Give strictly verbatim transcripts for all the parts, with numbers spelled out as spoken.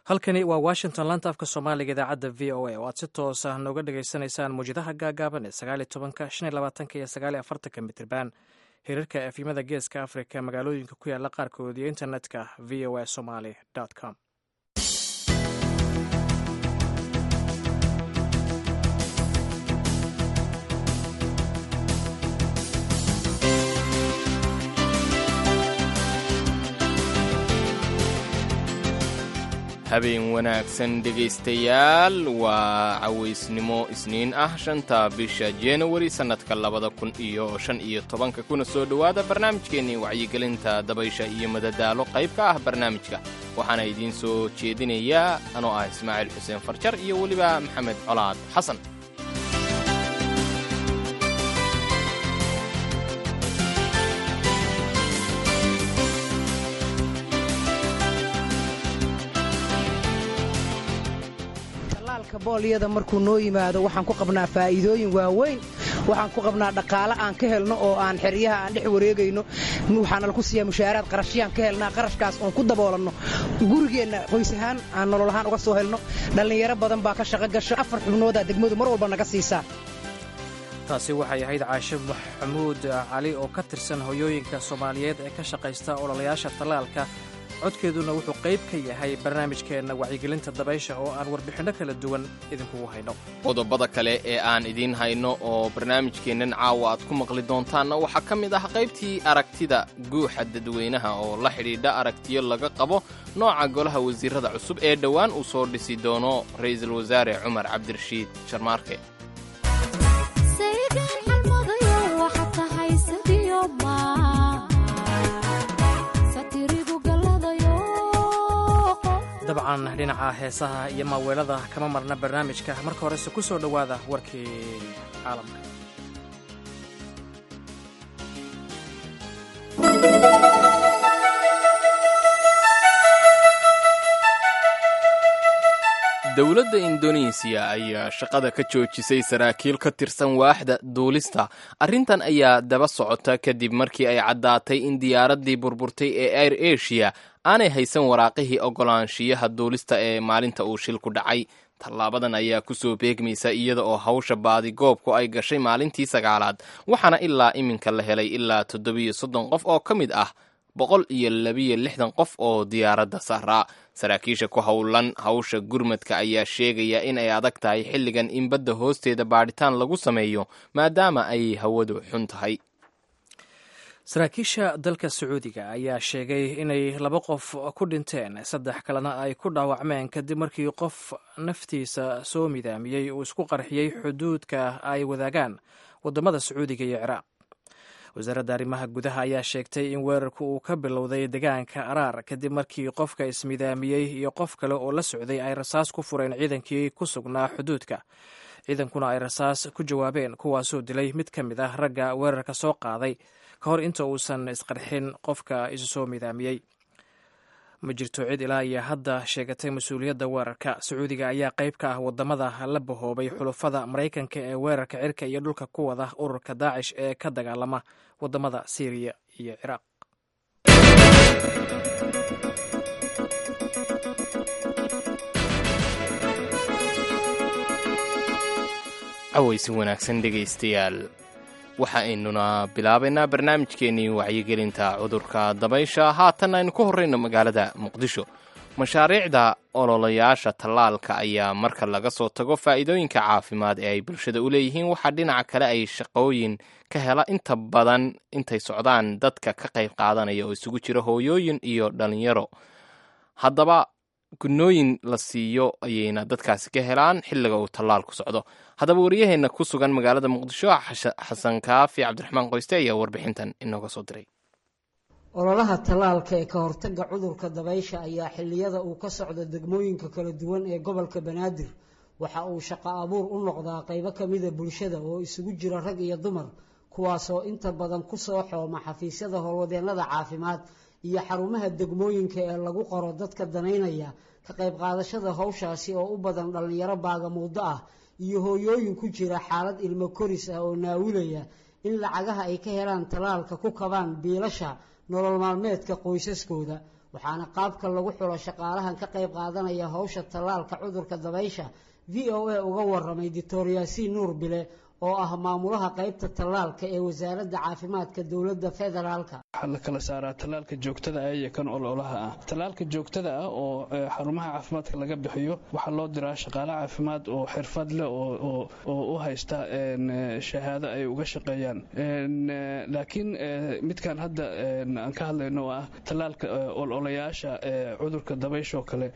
halkani waa Washington laanta afka Soomaaliga idaacadda V O A oo aad si toos ah nooga dhageysanaysaan muujadaha gaagaaban ee sagaal iyo tobanka, shan iyo labaatanka iyo sagaal iyo afartanka mitirban hirarka efimada geeska Afrika magaalooyinka ku yaala qaarkood iyo internetka v o a somali dot com. habeen wanaagsan dhegaystayaal waa cawaysnimo isniin ah shanta bisha January sanadka labada kun iyo shan iyo tobanka kuna soo dhawaada barnaamijkeennii wacyigelinta dabaysha iyo madadaalo qayb ka ah barnaamijka waxaana idiin soo jeedinayaa anoo ah Ismaaciil Xuseen Farjar iyo weliba Maxamed Colaad Xasan. booliyada markuu noo yimaado waxaan ku qabnaa faa'iidooyin waaweyn waxaan ku qabnaa dhaqaale aan ka helno oo aan xeryaha aan dhex wareegayno waxaana lagu siiyaa mushaaraad qarashiyaan ka helnaa qarashkaas oon ku daboolanno gurigeenna qoys ahaan aan nolol ahaan uga soo helno dhallinyaro badan baa ka shaqo gasho afar xubnoodaa degmadu mar walba naga siisaa. taasi waxay ahayd Caasho Maxamuud Cali oo ka tirsan hooyooyinka Soomaaliyeed ee ka shaqaysta ololayaasha talaalka. codkeeduna wuxuu qayb ka yahay barnaamijkeenna wacyigelinta dabaysha oo aan warbixinno kala duwan idinkugu hayno. qodobada kale ee aan idiin hayno oo barnaamijkeennan caawa aad ku maqli doontaanna waxaa ka mid ah qaybtii aragtida guuxa dadweynaha oo la xidhiidha aragtiyo laga qabo nooca golaha wasiirrada cusub ee dhowaan uu soo dhisi doono ra'iisul wasaare Cumar Cabdirashiid Sharmaarke. dabcan dhinaca heesaha iyo maaweelada kama marna barnaamijka marka horese ku soo dhowaada warkii caalamka. dowladda Indonesia ayaa shaqada ka joojisay saraakiil ka tirsan waaxda duulista. arrintan ayaa daba socota kadib markii ay caddaatay in diyaaraddii burburtay ee Air Asia aanay haysan waraaqihii oggolaanshiyaha duulista ee maalinta uu shilku dhacay. tallaabadan ayaa ku soo beegmaysa iyada oo hawsha baadigoobku ay gashay maalintii sagaalaad waxaana ilaa iminka la helay ilaa toddobiyo soddon qof oo ka mid ah boqol iyo labiyo lixdan qof oo diyaaradda saaraa. saraakiisha ku howlan hawsha gurmadka ayaa sheegaya in ay adag tahay xilligan in badda hoosteeda baadhitaan lagu sameeyo maadaama ay hawadu xun tahay. saraakiisha dalka Sacuudiga ayaa sheegay inay laba qof ku dhinteen saddex kalena ay ku dhaawacmeen kadib markii qof naftiisa soo midaamiyey uu isku qarxiyey xuduudka ay wadaagaan wadamada Sacuudiga iyo Ciraaq. wasaaradda arrimaha gudaha ayaa sheegtay in weerarku uu ka bilowday deegaanka Araar kadib markii qofka ismidaamiyey iyo qof kale oo la socday ay rasaas ku fureen ciidankii ku sugnaa xuduudka. ciidankuna ay rasaas ku jawaabeen kuwaasoo dilay mid ka mid ah ragga weerarka soo qaaday ka hor inta uusan isqarxin qofka isu soo midaamiyey. ma jirto cid ilaa iyo hadda sheegatay mas-uuliyadda weerarka. Sacuudiga ayaa qayb ka ah wadamada la bahoobay xulufada Maraykanka ee weerarka cirka iyo dhulka ku wada ururka Daacish ee ka dagaalama wadamada Syria iyo Ciraaq. cawaysi wanaagsan dhegaystayaal waxa aynuna bilaabaynaa barnaamijkeennii wacyigelinta cudurka dabaysha. haatan aynu ku horrayno magaalada Muqdisho. mashaariicda ololayaasha tallaalka ayaa marka laga soo tago faa'iidooyinka caafimaad ee ay bulshada u leeyihiin waxaa dhinaca kale ay shaqooyin ka hela inta badan intay socdaan dadka ka qayb qaadanaya oo isugu jira hooyooyin iyo dhallinyaro. haddaba gunooyin la siiyo ayayna dadkaasi ka helaan xilliga uu tallaalku socdo. haddaba wariyaheenna ku sugan magaalada Muqdisho Xasan Kaafi Cabdiraxmaan Qoyste ayaa warbixintan inooga soo diray. ololaha tallaalka ee ka hortagga cudurka dabaysha ayaa xilliyada uu ka socdo degmooyinka kala duwan ee gobolka Banaadir waxa uu shaqo abuur u noqdaa qaybo ka mid ah bulshada oo isugu jira rag iyo dumar kuwaasoo inta badan ku soo xooma xafiisyada howlwadeennada caafimaad iyo xarumaha degmooyinka ee lagu qoro dadka danaynaya ka qayb qaadashada hawshaasi oo u badan dhallinyaro baagamuuddo ah iyo hooyooyin ku jira xaalad ilmo koris ah oo naawilaya in lacagaha ay ka helaan tallaalka ku kabaan biilasha nolol maalmeedka qoysaskooda. waxaana qaabka lagu xulo shaqaalahan ka qayb qaadanaya hawsha tallaalka cudurka dabaysha v o a uga waramay doctor yaasiin nuur bile oo ah maamulaha qaybta tallaalka ee wasaaradda caafimaadka dowladda federaalka. waxaa la kala saaraa tallaalka joogtada ah iyo kan ololaha ah. tallaalka joogtada ah oo xarumaha caafimaadka laga bixiyo waxaa loo diraa shaqaale caafimaad oo xirfad leh oo u haysta shahaado ay uga shaqeeyaan. laakiin midkan hadda aan ka hadlayno oo ah tallaalka ololayaasha cudurka dabaysha oo kale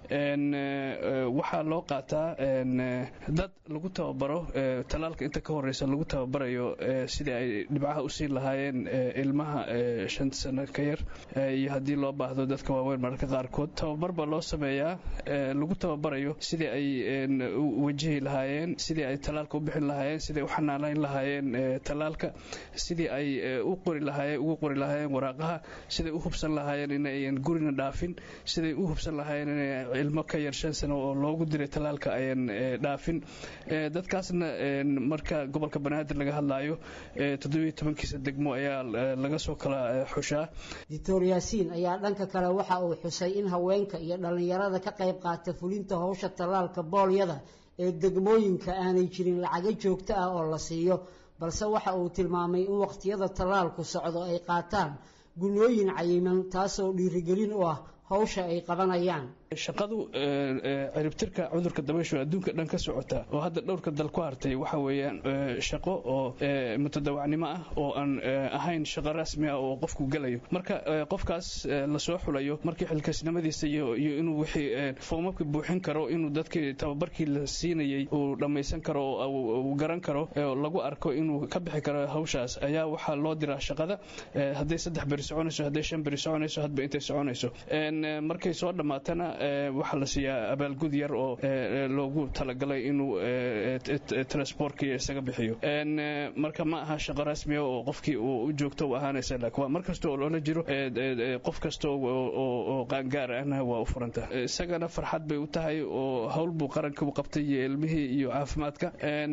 waxaa loo qaataa dad lagu tababaro tallaalka inta ka horeysa lagu tababarayo sidii ay dhibcaha u siin lahaayeen ilmaha shan sano ka yar iyo haddii loo baahdo dadka waaweyn mararka qaarkood tababar baa loo sameeyaa lagu tababarayo sidii ay wajihi lahaayeen, sidii ay tallaalka u bixin lahaayeen, sidii u xanaanayn lahaayeen tallaalka, sidii ay u qori lahaayeen ugu qori lahaayeen waraaqaha, sidii u hubsan lahaayeen inayan gurina dhaafin, sidii u hubsan lahaayeen inay ilmo ka yar shan sano oo loogu diray tallaalka ayan dhaafin. dadkaasna marka gobolka Banaadir laga hadlaayo toddoba tobankiisa degmo ayaa laga soo kala xushaa. Doctor Yaasiin ayaa dhanka kale waxa uu xusay in haweenka iyo dhalinyarada ka qayb qaata fulinta hawsha tallaalka boolyada ee degmooyinka aanay jirin lacag joogto ah oo la siiyo, balse waxa uu tilmaamay in waqtiyada tallaalku socdo ay qaataan gunooyin cayiman taasoo dhiirigelin u ah hawsha ay qabanayaan. shaqadu ciribtirka cudurka dabaysha adduunka dhan ka socota oo hadda dhowrka dal ku hartay waxa weeyaan shaqo oo mutadawacnimo ah oo aan ahayn shaqo rasmi ah oo qofku galayo. marka qofkaas la soo xulayo markii xilkasnimadiisa iyo inuu wixii foomabka buuxin karo, inuu dadkii tababarkii la siinayay uu dhammaysan karo oo uu garan karo lagu arko inuu ka bixi karo hawshaas ayaa waxaa loo diraa shaqada. hadday saddex beri soconayso, hadday shan beri soconayso, hadba intay soconayso, markay soo dhamaatana waxaa la siiyaa abaalgud yar oo loogu talagalay inuu transportkii isaga bixiyo. marka ma aha shaqo rasmi ah oo qofkii uu u joogto u ahaanaysa, laakiin waa mar kasta oo loola jiro qof kasta oo qaangaar ahna waa u furanta. isagana farxad bay u tahay oo hawl buu qaranka u qabtay iyo ilmihii iyo caafimaadka.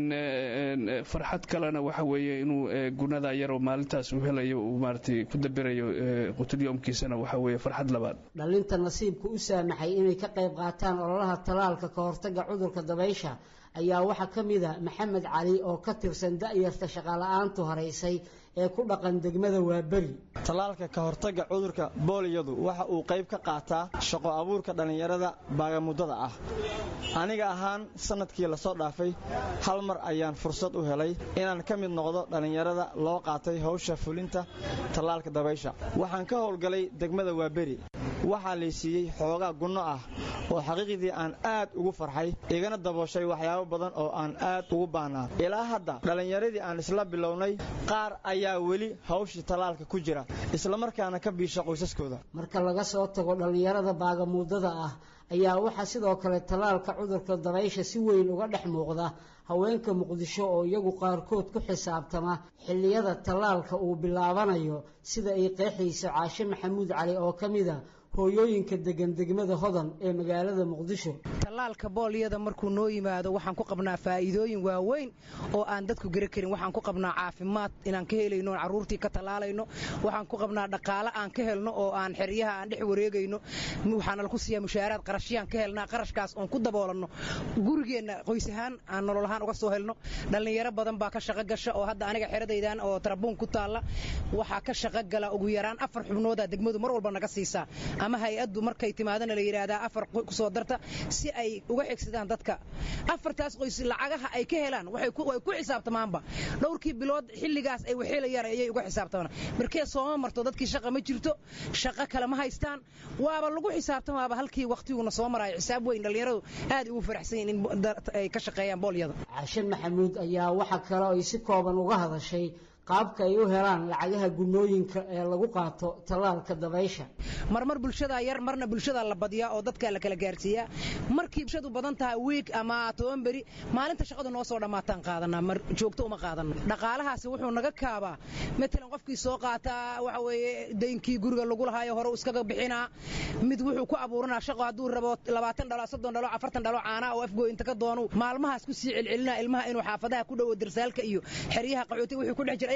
farxad kalena waxa weeye inuu gunada yar oo maalintaas uu helayo uu maartay ku dabirayo qutulyomkiisana waxa weeye farxad labaad. dhalinta nasiibku u saamaxay inay ka qayb qaataan ololaha tallaalka ka hortagga cudurka dabaysha ayaa waxaa ka mid ah Maxamed Cali oo ka tirsan da'yarta shaqaala'aantu horeysay ee ku dhaqan degmada Waaberi. tallaalka ka hortagga cudurka booliyadu waxa uu qayb ka qaataa shaqo abuurka dhalinyarada baagamuddada ah. aniga ahaan sanadkii la soo dhaafay hal mar ayaan fursad u helay inaan ka mid noqdo dhalinyarada loo qaatay hawsha fulinta tallaalka dabaysha. waxaan ka howlgalay degmada Waaberi. waxaa la siiyay xoogaa gunno ah oo xaqiiqdii aan aad ugu farxay, igana dabooshay waxyaabo badan oo aan aad ugu baahnaa. ilaa hadda dhalinyaradii aan isla bilownay qaar ayaa weli hawshii tallaalka ku jira, isla markaana ka biisha qoysaskooda. marka laga soo tago dhalinyarada baagamuudada ah ayaa waxaa sidoo kale tallaalka cudurka dabaysha si weyn uga dhex muuqda haweenka Muqdisho oo iyagu qaarkood ku xisaabtama xilliyada tallaalka uu bilaabanayo, sida ay qeexayso Caashe Maxamuud Cali oo kamid ah hooyooyinka degan degmada Hodan ee magaalada Muqdisho. tallaalka boolyada markuu noo yimaado waxaan ku qabnaa faa'iidooyin waaweyn oo aan dadku garan karin. waxaan ku qabnaa caafimaad inaan ka helayno, caruurtii ka talaalayno, waxaan ku qabnaa dhaqaale aan ka helno oo aan xiriyaha aan dhex wareegayno, waxaan la ku siiyaa mushaaraad qarashiyaan ka helnaa, qarashkaas oon ku daboolanno gurigeena qoys ahaan aan nolol ahaan uga soo helno. dhalinyaro badan baa ka shaqo gasha oo hadda aniga xiradaydan oo tarabuun ku taala waxaa ka shaqo gala ugu yaraan afar xubnooda degmadu mar walba naga siisaa, ama hay'addu markay timaadana la yiraahdaa afar ku soo darta si ay uga xigsadaan dadka. afartaas qoys lacagaha ay ka helaan waxay ku way ku xisaabtamaanba dhowrkii bilood xilligaas ay waxeelayaan ayay uga xisaabtamaan. markay soo marto dadkii shaqo ma jirto, shaqo kale ma haystaan, waaba lagu xisaabtamaaba halkii waqtiguna soo maray. xisaab weyn dhalinyaradu aad ugu faraxsan in ay ka shaqeeyaan boolyada. Caashe Maxamuud ayaa waxa kale oo si kooban uga hadashay qaabka ay u helaan lacagaha gunooyinka ee lagu qaato tallaalka dabaysha. marmar bulshada yar marna bulshada la badiyaa oo dadka la kala gaarsiiyaa. markii bulshadu badan tahay week ama toban beri maalinta shaqadu noo soo dhamaataan qaadanaa, mar joogto uma qaadano. dhaqaalahaasi wuxuu naga kaabaa midna qofkii soo qaata waxa weeye deynkii guriga lagu lahayo hore iskaga bixinaa, mid wuxuu ku abuuranaa shaqo hadduu rabo labaatan dhalo soddon dhalo afartan dhalo caana oo afgoo inta ka doono maalmahaas ku sii celcelinaa ilmaha inuu xaafadaha ku dhow darsaalka iyo xiriyaha qaxooti wuxuu ku dhex jiray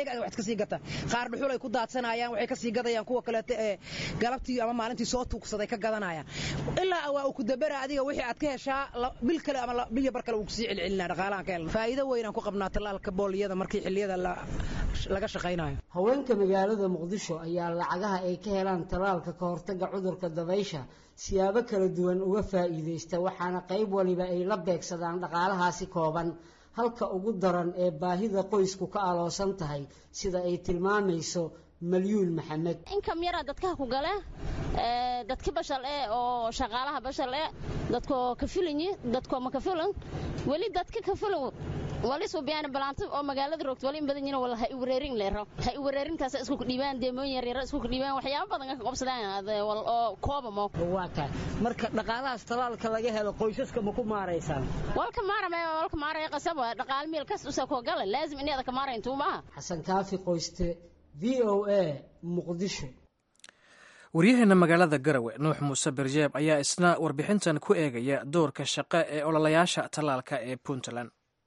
ayaga wax ka sii gata qaar dhuxul ay ku daadsanayaan waxay ka sii gadayaan kuwa kale ee galabtii ama maalintii soo tuugsaday ka gadanayaan ilaa waa ku dabara adiga wixii aad ka heshaa bil kale ama biyo bar kale uu ku sii celcelinaa dhaqaalaha ka helna faa'iido weyn aan ku qabnaa talaalka booliyada markii xilliyada laga shaqaynayo haweenka magaalada muqdisho ayaa lacagaha ay ka helaan talaalka ka hortagga cudurka dabaysha siyaabo kala duwan uga faa'iideysta waxaana qayb waliba ay la beegsadaan dhaqaalahaasi kooban halka ugu daran ee baahida qoysku ka aloosan tahay sida ay tilmaamayso malyuun maxamed inkam yara dadka ku gale ee dadka bashal ee oo shaqaalaha bashal ee dadko ka filanyi dadko ma ka filan wali dadka ka filan wali soo biyaan balaanta oo magaalada roogto wali in badan yihiin walaha i wareerin leero hay wareerintaas isku dhibaan deemooyin yar yar isku dhibaan waxyaabo badan ka qabsadaan oo koobamo waata marka dhaqaalahaas talaalka laga helo qoysaska ma ku maareysaan walka maaramay walka maaray qasab dhaqaal meel kas u soo gal laazim inaad ka maareyn tuuma xasan kaafi qoyste V O A Muqdisho. waryaheena magaalada Garowe Nuux Muuse Berjeeb ayaa isna warbixintan ku eegaya doorka shaqo ee ololayaasha talaalka ee Puntland.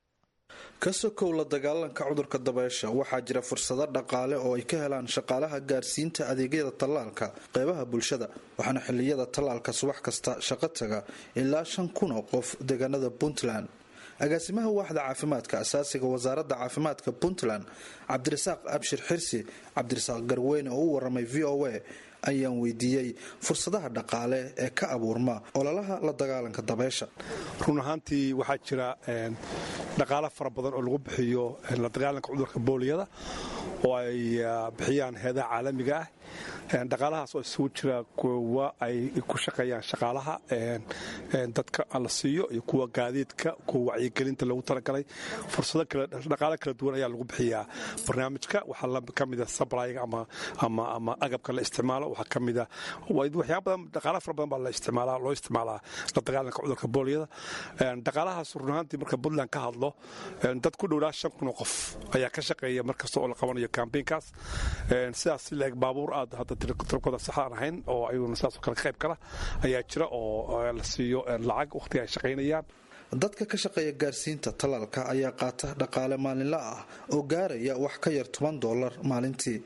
ka sokow la dagaalanka cudurka dabaysha waxaa jira fursado dhaqaale oo ay ka helaan shaqaalaha gaarsiinta adeegyada talaalka qeybaha bulshada waxaana xilliyada talaalka subax kasta shaqo taga ilaa shan kun oo qof deegaanada Puntland. agaasimaha waaxda caafimaadka asaasiga wasaaradda caafimaadka Puntland Cabdirasaaq Abshir Xirsi Cabdirasaaq Garweyne oo u waramay V O A ayaan weydiiyey fursadaha dhaqaale ee ka abuurma ololaha la dagaalanka dabaysha. run ahaantii waxaa jira dhaqaale fara badan oo lagu bixiyo la dagaalanka cudurka booliyada oo ay bixiyaan hay'adaha caalamiga ah dhaqaalahaas oo isugu jira kuwa ay ku shaqeeyaan shaqaalaha dadka la siiyo iyo kuwa gaadiidka kuwa wacyigelinta lagu talagalay fursado kale dhaqaale kala duwan ayaa lagu bixiyaa barnaamijka waxaa la ka mid ah supply ama ama ama agabka la isticmaalo waxaa ka mid ah waxyaabo badan dhaqaale fara badan baa la isticmaalaa loo isticmaalaa la dagaalanka cudurka booliyada dhaqaalahaas run ahaantii marka Puntland ka hadlo dad ku dhowaa shan kun oo qof ayaa ka shaqeeya markasta oo la qabanayo campaignkaas sidaas leeg baabuur aad hadda tirkooda sax aan ahayn oo ayuuna saas kala qayb kala ayaa jira oo la siiyo lacag waqti ay shaqeynayaan dadka ka shaqeeya gaarsiinta talaalka ayaa qaata dhaqaale maalinle ah oo gaaraya wax ka yar toban dollar maalintii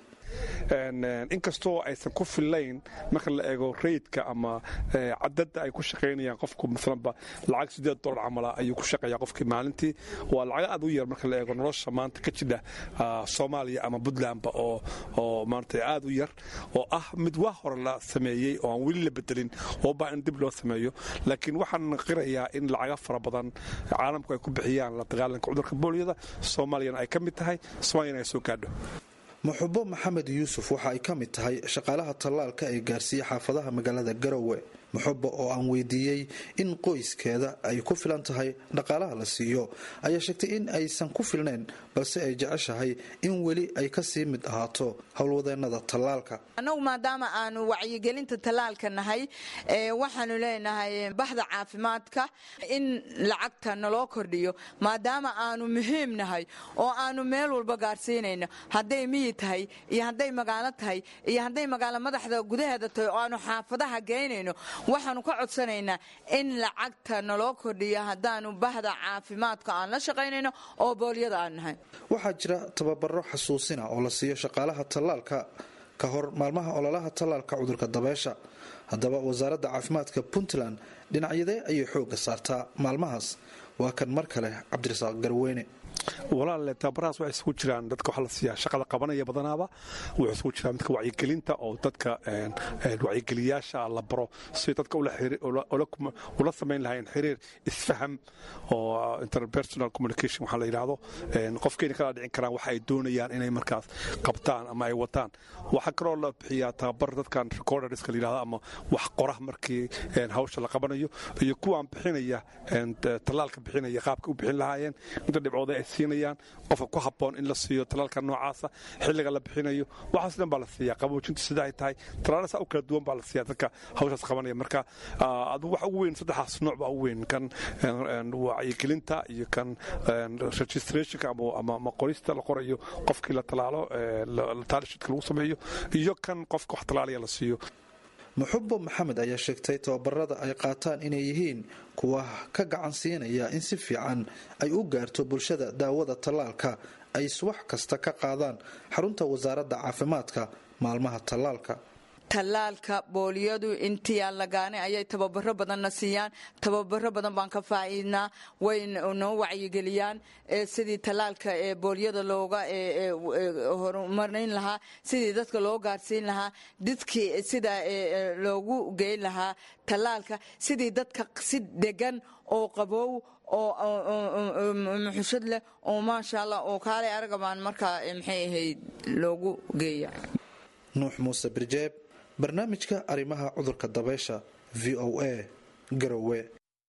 inkastoo aysan ku filayn marka la eego raydka ama cadada ay ku shaqeynayaan qofku maalanba lacag sideed dollar camala ayuu ku shaqeeyaa qofkii maalintii waa lacag aad u yar marka la eego nolosha maanta ka jidha Soomaaliya ama Puntlandba oo oo maanta aad u yar oo ah mid wax hore la sameeyay oo aan weli la bedelin oo baa in dib loo sameeyo laakiin waxaan qirayaa in lacag fara badan caalamku ay ku bixiyaan la dagaalanka cudurka booliyada Soomaaliyana ay ka mid tahay Soomaaliyana ay soo gaadho. Muxubo Maxamed Yuusuf waxa ay ka mid tahay shaqaalaha talaalka ay gaarsiiyay xaafadaha magaalada Garowe. Muxubo oo aan weydiiyay in qoyskeeda ay ku filan tahay dhaqaalaha la siiyo ayaa sheegtay in aysan ku filnayn balse ay jeceshahay in weli ay ka sii mid ahaato howlwadeenada talaalka. anagu maadaama aanu wacyigelinta talaalka nahay ee waxaanu leenahay bahda caafimaadka in lacagta naloo kordhiyo maadaama aanu muhiim nahay oo aanu meel walba gaarsiinayno hadday miyi tahay iyo hadday magaalo tahay iyo hadday magaalo madaxda gudaheeda tahay oo aanu xaafadaha geynayno waxaanu ka codsanaynaa in lacagta naloo kordhiyo haddaanu bahda caafimaadka aan la shaqaynayno oo booliyada aan nahay. waxaa jira tababaro xasuusina oo la siiyo shaqaalaha talaalka ka hor maalmaha ololaha talaalka cudurka dabaysha. haddaba wasaaradda caafimaadka Puntland dhinacyadee ayay xooga saartaa maalmahaas waa kan mar kale Cabdirasaaq Garweyne. walaal tababaraas waxay isku jiraan dadka waxa la siiyaa shaqada qabanaya badanaaba wuxuu isku jiraa midka wacyigelinta oo dadka wacyigeliyaasha la baro si dadka ula xiriir ula sameyn lahayn xiriir isfaham oo interpersonal communication waxa la yiraahdo qofkeena kala dhicin karaan waxa ay doonayaan inay markaas qabtaan ama ay wataan waxa kaloo la bixiyaa tababar dadkan recorders ka yiraahdo ama wax qorax markii hawsha la qabanayo iyo kuwa bixinaya talaalka bixinaya qaabka u bixin lahaayeen inta dhibcooda ay siinayaan qofka ku haboon in la siiyo talaalka noocaasa xilliga la bixinayo waxaas dhan baa la siiyaa qaboojinta sida ay tahay talaalada u kala duwan baa la siiyaa dadka hawshaas qabanaya marka adu wax ugu weyn saddexaas nooc baa ugu weyn kan wacyigelinta iyo kan registrationka ama ama qorista la qorayo qofkii la talaalo la taalishadka lagu sameeyo iyo kan qofka wax talaalaya la siiyo. muxubo maxamed ayaa sheegtay tababarada ay qaataan inay yihiin kuwa ka gacan siinaya in si fiican ay u gaarto bulshada daawada tallaalka ay subax kasta ka qaadaan xarunta wasaaradda caafimaadka maalmaha tallaalka. tallaalka booliyadu intii aan lagaanay ayay tababaro badanna siiyaan. tababaro badan baan ka faa'iidnaa, way noo wacyigeliyaan sidii tallaalka ee booliyada looga horumarin lahaa, sidii dadka loo gaarsiin lahaa, dadkii sida loogu geyn lahaa tallaalka, sidii dadka si degan oo qabow oo muxushad leh oo maasha allah oo kaalay aragabaan markaa maxay ahayd loogu geeya. nuux muuse birjeeb, barnaamijka arrimaha cudurka dabaysha, v o a garowe.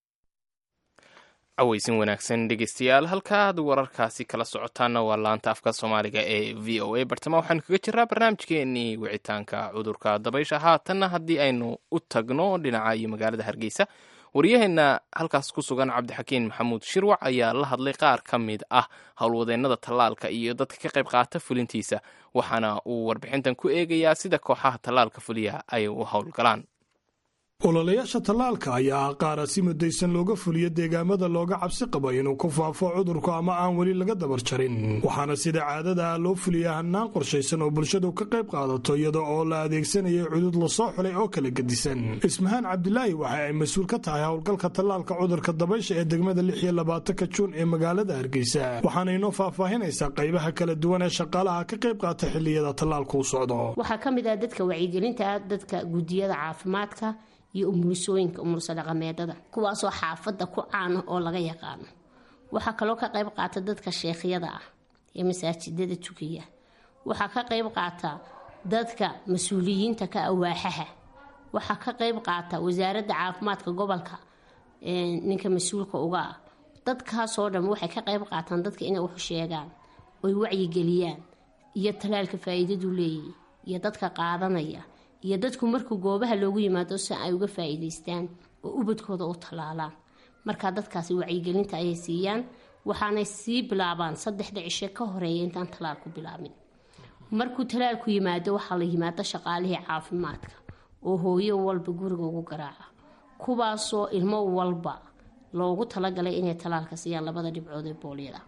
cawaysin wanaagsan dhegeystayaal, halkaad wararkaasi kala socotaana waa laanta afka soomaaliga ee v o a. bartama waxaanu kaga jiraa barnaamijkeenii wicitaanka cudurka dabaysha. haatanna haddii aynu u tagno dhinaca iyo magaalada hargeysa, waryaheena halkaas ku sugan cabdixakiin maxamuud shirwac ayaa la hadlay qaar ka mid ah howlwadeennada tallaalka iyo dadka ka qayb qaata fulintiisa, waxaana uu warbixintan ku eegayaa sida kooxaha tallaalka fuliya ay u howlgalaan. ololayaasha tallaalka ayaa qaara si mudaysan looga fuliyo deegaamada looga cabsi qabo inuu ku faafo cudurku ama aan weli laga dabar jarin, waxaana sida caadada ah loo fuliyaa hannaan qorshaysan oo bulshadu ka qayb qaadato iyada oo la adeegsanayay cudud lasoo xulay oo kala gedisan. ismahaan cabdilaahi waxa ay mas-uul ka tahay howlgalka tallaalka cudurka dabaysha ee degmada lix iyo labaatanka juun ee magaalada hargeysa, waxaana inoo faahfaahinaysaa qaybaha kala duwan ee shaqaalaha ka qayb qaata xilliyada tallaalku u socdo. waxaa ka mid ah dadka wacyigelinta, dadka gudiyada caafimaadka iyo umulisooyinka umulsa dhaqameedada, kuwaasoo xaafadda ku caano oo laga yaqaano. waxaa kaloo ka qayb qaata dadka sheekhyada ah ee masaajidada tukiya. waxaa ka qayb qaata dadka mas-uuliyiinta ka awaaxaha. waxaa ka qayb qaata wasaaradda caafimaadka gobolka ninka mas-uulka uga ah. dadkaasoo dhan waxay ka qayb qaataan dadka inay wax sheegaan, oy wacyigeliyaan, iyo tallaalka faa'iidadu leeyahay, iyo dadka qaadanaya, iyo dadku markuu goobaha loogu yimaado si ay uga faa'iidaystaan oo ubadkooda u tallaalaan. markaa dadkaasi wacyigelinta ayay siiyaan, waxaanay sii bilaabaan saddexda cishe ka horeeya intaan tallaalku bilaabin. markuu tallaalku yimaado waxaa la yimaado shaqaalihii caafimaadka oo hooyo walba guriga ugu garaaca, kuwaasoo ilmo walba loogu talagalay inay tallaalka siiyaan labada dhibcood ee booliyada.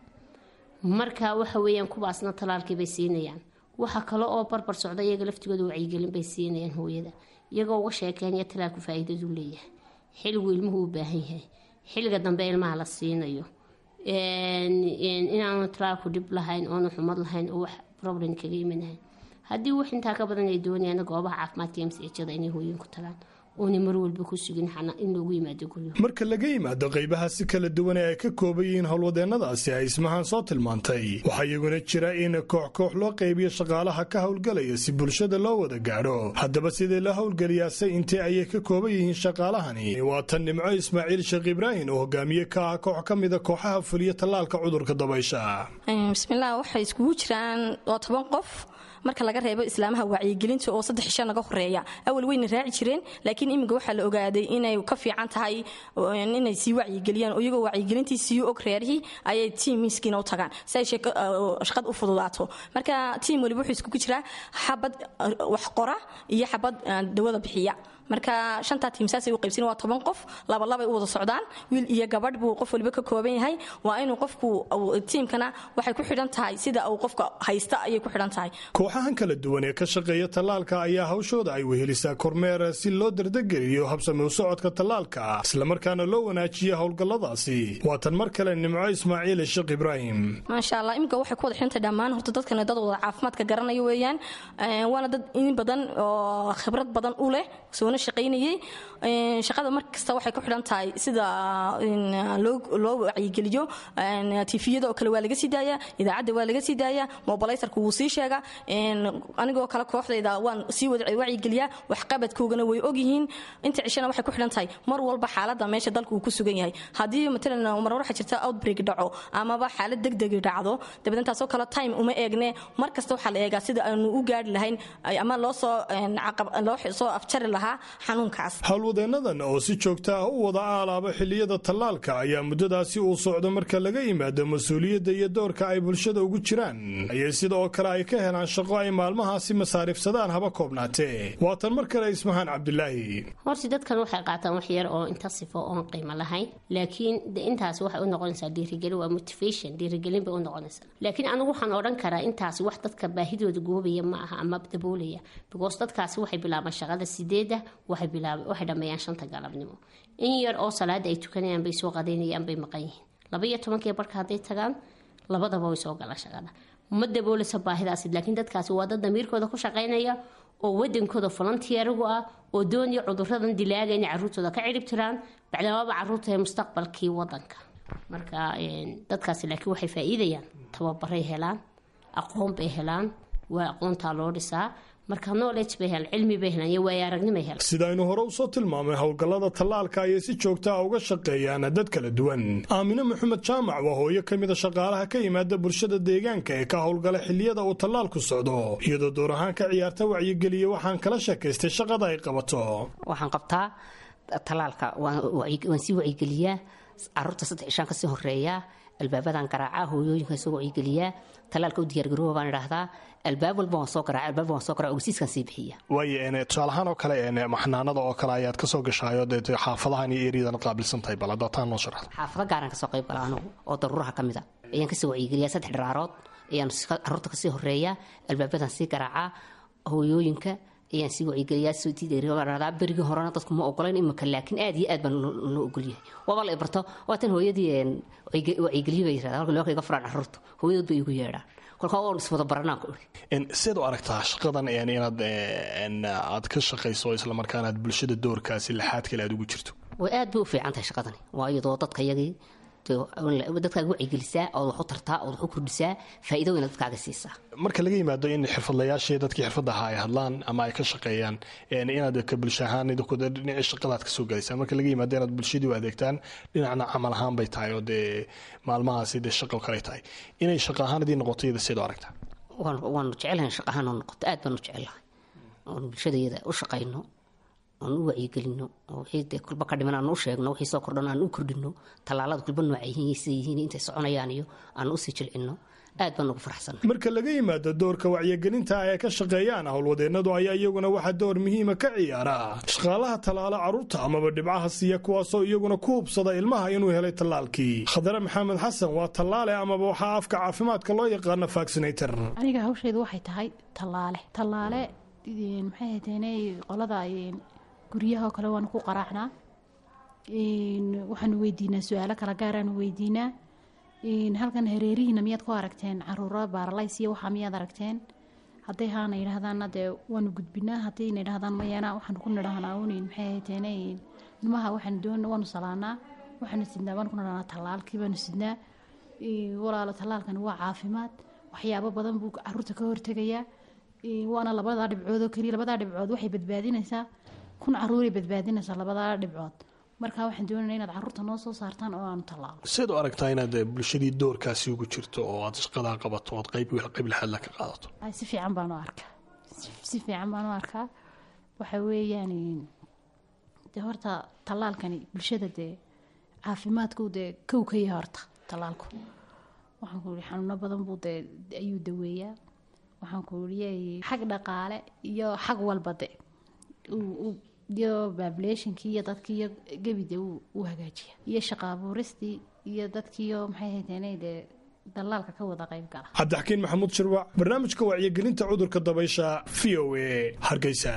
marka waxa weeyaan kuwaasna tallaalkii bay siinayaan. waxaa kale oo barbar socda iyaga laftigooda wacyigelin bay siinayaan hooyada, iyagoo uga sheekeynaya tallaalku faa'iidadu leeyahay, xilligu ilmuhu u baahan yahay, xilliga dambe ilmaha la siinayo, inaanu tallaalku dhib lahayn, oonu xumad lahayn, oo wax problem kaga imanahayn. haddii wax intaa ka badan ay doonayaan goobaha caafimaadka m c h-da inay hooyinku talaan oona mar walba ku sugin in loogu yimaado guriga. marka laga yimaado qaybaha si kala duwan ee ay ka kooban yihiin howlwadeennadaasi ay ismahaan soo tilmaantay, waxaa iyaguna jira in koox koox loo qaybiyo shaqaalaha ka howlgalaya si bulshada loo wada gaadho. haddaba sidee la howlgeliyaase intee ayay ka kooban yihiin shaqaalahani? waa tan nimco ismaaciil sheekh ibraahim oo hogaamiye ka ah koox ka mida kooxaha fuliya tallaalka cudurka dabaysha. bismillaah, waxay iskugu jiraan waa toban qof marka laga reebo islaamaha wacyigelinta oo saddex cisho naga horeeya. awal weyna raaci jireen, laakiin iminka waxaa la ogaaday inay ka fiican tahay inay sii wacyigeliyaan, oo iyagoo wacyigelintii sii og reerihii ayay tiim miskiina u tagaan si ay shaqad u fududaato. marka tiim waliba wuxuu iskugu jiraa xabad wax qora iyo xabad dawada bixiya. marka shantaa tiim saasay u qaybsan, waa toban qof, laba labay u wada socdaan, wiil iyo gabadh buu qof waliba ka kooban yahay. waa inuu qofku tiimkana waxay ku xidhan tahay sida uu qofka haysta ayay ku xidhan tahay. kooxahan kala duwan ee ka shaqeeya tallaalka ayaa hawshooda ay wehelisaa kormeer si loo dardegeliyo habsami u socodka tallaalka, islamarkaana loo wanaajiyo howlgalladaasi. waa tan mar kale nimco ismaaciil sheekh ibraahim. maasha allah, iminka waxay ku wada xidhantahay dhammaan horta dadkana dad wada caafimaadka garanaya weeyaan, waana dad in badan oo khibrad badan u leh soona shaqaynayay. shaqada mar kasta waxay ku xidhan tahay sida loo wacyigeliyo. tifiyada oo kale waa laga sii daaya, idaacadda waa laga sii daaya, mobilaysarku wuu sii sheega. anigoo kale kooxdayda waan sii wacyigeliyaa, waxqabadkoogana way ogyihiin. inta cishana waxay ku xidhan tahay mar walba xaalada meesha dalka uu ku sugan yahay. haddii matalan mar waxaa jirta outbreak dhaco amaba xaalad degdeg dhacdo, dabadeed taasoo kale time uma eegne, mar kasta waxaa la eegaa sida aanu u gaari lahayn ama loo soo loo soo afjari lahaa xanuunkaas. howlwadeennadan oo si joogta ah u wada aalaaba xilliyada tallaalka ayaa muddadaasi uu socdo marka laga yimaado mas-uuliyadda iyo doorka ay bulshada ugu jiraan ayay sidoo kale ay ka helaan shaqo ay maalmahaasi masaarifsadaan haba koobnaatee waatan mar kale ismahaan cabdulaahi. horti dadkan waxay qaataan wax yar oo inta sifo oon qiimo lahayn laakiin intaas waxay u noqonaysaa dhiirigelin waa motivation dhiirigelin bay u noqonaysaa laakiin anigu waxaan odhan karaa intaas wax dadka baahidooda goobaya ma aha ama daboolaya because dadkaasi waxay bilaabaan shaqada sideeda waxay bilaabaan waxay dhameeyaan shanta galabnimo in yar oo salaada ay tukanayaan bay soo qadeynayaan bay maqan yihiin laba iyo tobankii barka hadday tagaan labadaba way soo galaan shaqada ma daboolaysa baahidaasi laakiin dadkaasi waa dad damiirkooda ku shaqaynaya oo wadankooda volunteerigu ah oo doonaya cuduradan dilaaga inay caruurtooda ka cirib tiraan bacdamaba caruurta ee mustaqbalkii wadanka marka dadkaasi laakiin waxay faa'iidayaan tababaray helaan aqoon bay helaan waa aqoontaa loo dhisaa marka knowledge bay helaan cilmi bay helaan iyo waaya aragnimay helaan sidaynu hore usoo tilmaamay howlgallada tallaalka ayay si joogta ah uga shaqeeyaan dad kala duwan aamine maxamed jaamac waa hooyo ka mida shaqaalaha ka yimaada bulshada deegaanka ee ka howlgala xilliyada uu tallaalku socdo iyadoo door ahaan ka ciyaarta wacyigeliye waxaan kala sheekaystay shaqada ay qabato. waxaan qabtaa tallaalka waan sii wacyigeliyaa caruurta saddex ishaan kasii horeeyaa albaabadan garaacaa hooyooyinka soo wacyigeliyaa tallaalka u diyaargarooba baan idhaahdaa albaab walba waan soo garaaca albaab waan soo garaa ogsiiskan sii bixiya. waayo tusaalahaan oo kale maxnaanada oo kale ayaad kasoo gashaayo dee xaafadahan iyo eriyadan qaabilsan tahay bal haddaa taan noo sharaxda. xaafado gaaraan kasoo qayb gala anigu oo daruuraha ka mid a ayaan kasoo wacyigeliyaa saddex dharaarood ayaan caruurta kasii horeeyaa albaabadan sii garaacaa hooyooyinka ayaan sii wacyigeliyaa berigii horena dadku ma ogolayn imika laakiin aad iyo aad baan loo ogolyahay waaba la ibarto waatan hooyadii wacyigeliyo bay yirahdaa halka loo iga furaan caruurta hooyadood bay igu yeedhaan kolkaa oon iswada baranaan ku iri. siad u aragtaa shaqadan inaad aad ka shaqayso islamarkaana aad bulshada doorkaasi laxaad kale aad ugu jirto? way aad bay u fiican tahay shaqadani waa iyadoo dadka yagii dadkaaga wacyigelisaa ood wax u tartaa ood wax u kordhisaa faa'iido weyna dadkaaga siisaa. marka laga yimaado in xirfadlayaashii dadkii xirfadda ahaa ay hadlaan ama ay ka shaqeeyaan inaad ka bulsho ahaan dhinaci shaqadaad kasoo galaysaan marka laga yimaado inaad bulshadii u adeegtaan dhinacna camal ahaan bay tahay oo dee maalmahaasi dee shaqo kale tahay inay shaqo ahaan idii noqoto iyada siad u aragtaa? waanu jecelahay shaqo ahaan oo noqoto aad baanu jecelahay oon bulshadayada u shaqayno aan u wacyigelino oo wixii dee kulba ka dhiman aan u sheegno wixii soo kordhan aan u kordhino tallaalada kulba nooca yihiin sida yihiin intay soconayaan iyo aan u sii jilcino aad baan ugu faraxsanahay. marka laga yimaado doorka wacyigelinta ay ka shaqeeyaan howlwadeennadu ayaa iyaguna waxa door muhiima ka ciyaara shaqaalaha tallaala caruurta amaba dhibcaha siiya kuwaasoo iyaguna ku hubsada ilmaha inuu helay tallaalkii. khadare maxamed xasan waa tallaale amaba waxaa afka caafimaadka loo yaqaano vaccinator. aniga hawsheedu waxay tahay tallaale tallaale maxay haydeenay qolada guryaha kale waan ku qaraacnaa waxaanu weydiinaa su-aalo kala gaaraanu weydiinaa halkan hareerihiina miyaad ku aragteen caruuro baaralays iyo waxaa miyaad aragteen hadday haana yidhaahdaanna dee waanu gudbinaa haddayna yidhahdaan mayeena waxaanu ku nidhahnaa unin maxay hayteen ilmaha waxaanu doon waanu salaanaa waxaanu sidnaa waanu ku nidhahnaa tallaalkii baanu sidnaa walaalo tallaalkani waa caafimaad waxyaabo badan buu caruurta ka hortegayaa waana labadaa dhibcood oo keliya labadaa dhibcood waxay badbaadinaysaa kun caruuray badbaadinaysaa labadaa dhibcood marka waxaan doonayna inaad caruurta noo soo saartaan oo aanu tallaalo. siad u aragtaa inaad bulshadii doorkaasi ugu jirto oo aad shaqadaa qabato ood qayb qayb laxaad la ka qaadato? si fiican baan u arkaa si fiican baan u arkaa waxa weeyaan dee horta tallaalkani bulshada dee caafimaadku dee kow ka yahay horta tallaalku waxaan ku yidhi xanuuno badan buu dee ayuu daweeyaa waxaan ku yidhi xag dhaqaale iyo xag walba de iyo babulationkii iyo dadkii iyo gebide uu hagaajiya iyo shaqa abuuristii iyo dadkiiyo maxay hayteen dee dallaalka ka wada qayb gala. cabdixakiin maxamuud shirwac barnaamijka wacyigelinta cudurka dabaysha v o a hargeysa.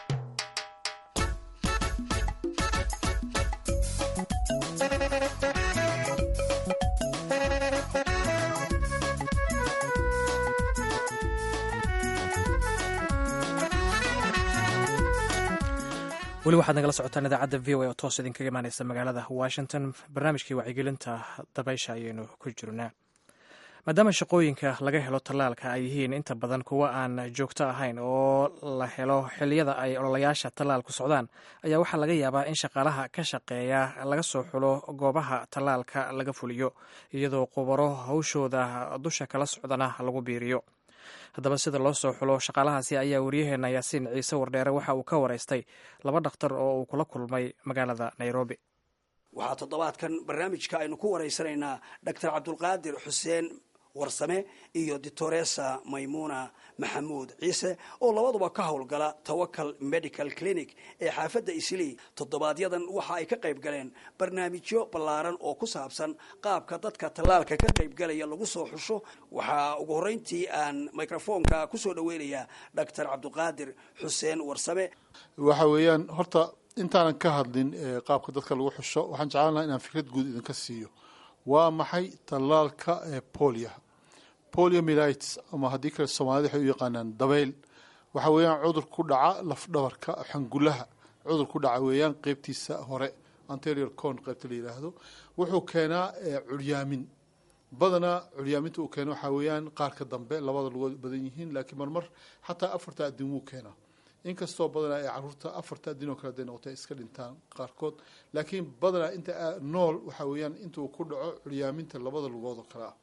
weli waxaad nagala socotaan idaacadda v o a oo toos idinkaga imaaneysa magaalada washington. barnaamijkii wacyigelinta dabaysha ayaynu ku jirnaa. maadaama shaqooyinka laga helo tallaalka ay yihiin inta badan kuwa aan joogto ahayn oo la helo xilliyada ay ololayaasha tallaalku socdaan, ayaa waxaa laga yaabaa in shaqaalaha ka shaqeeya laga soo xulo goobaha tallaalka laga fuliyo, iyadoo khubaro hawshooda dusha kala socdana lagu biiriyo. haddaba sida loo soo xulo shaqaalahaasi ayaa waryaheena yaasiin ciise wardheere waxa uu ka waraystay laba dhakhtar oo uu kula kulmay magaalada nairobi. waxaa toddobaadkan barnaamijka aynu ku waraysanaynaa doctor cabdulqaadir xuseen warsame iyo doctoresa maymuuna maxamuud ciise oo labaduba ka howlgala tawakal medical clinic ee xaafadda islii. toddobaadyaddan waxa ay ka qayb galeen barnaamijyo ballaaran oo ku saabsan qaabka dadka tallaalka ka qaybgalaya lagu soo xusho. waxaa ugu horreyntii aan microfoonka kusoo dhaweynayaa doctor cabdulqaadir xuseen warsame. waxa weeyaan horta intaanan ka hadlin qaabka dadka lagu xusho waxaan jeclaan lahaa inaan fikrad guud idinka siiyo. waa maxay tallaalka ee poliaha poliomyelitis ama haddii kale soomaalida waxay u yaqaanaan dabeyl. waxa weeyaan cudur ku dhaca lafdhabarka xangulaha cudur ku dhaca weeyaan qeybtiisa hore anterior con qeybta la yidhaahdo. wuxuu keenaa curyaamin badanaa curyaaminta uu keeno waxaa weeyaan qaarka dambe labada lugood badan yihiin laakiin marmar xataa afarta adin wuu keenaa inkastoo badanaa ee caruurta afarta adin oo kale haday noqota iska dhintaan qaarkood laakiin badanaa inta nool waxaa weeyaan inta uu ku dhaco curyaaminta labada lugood oo kale ah.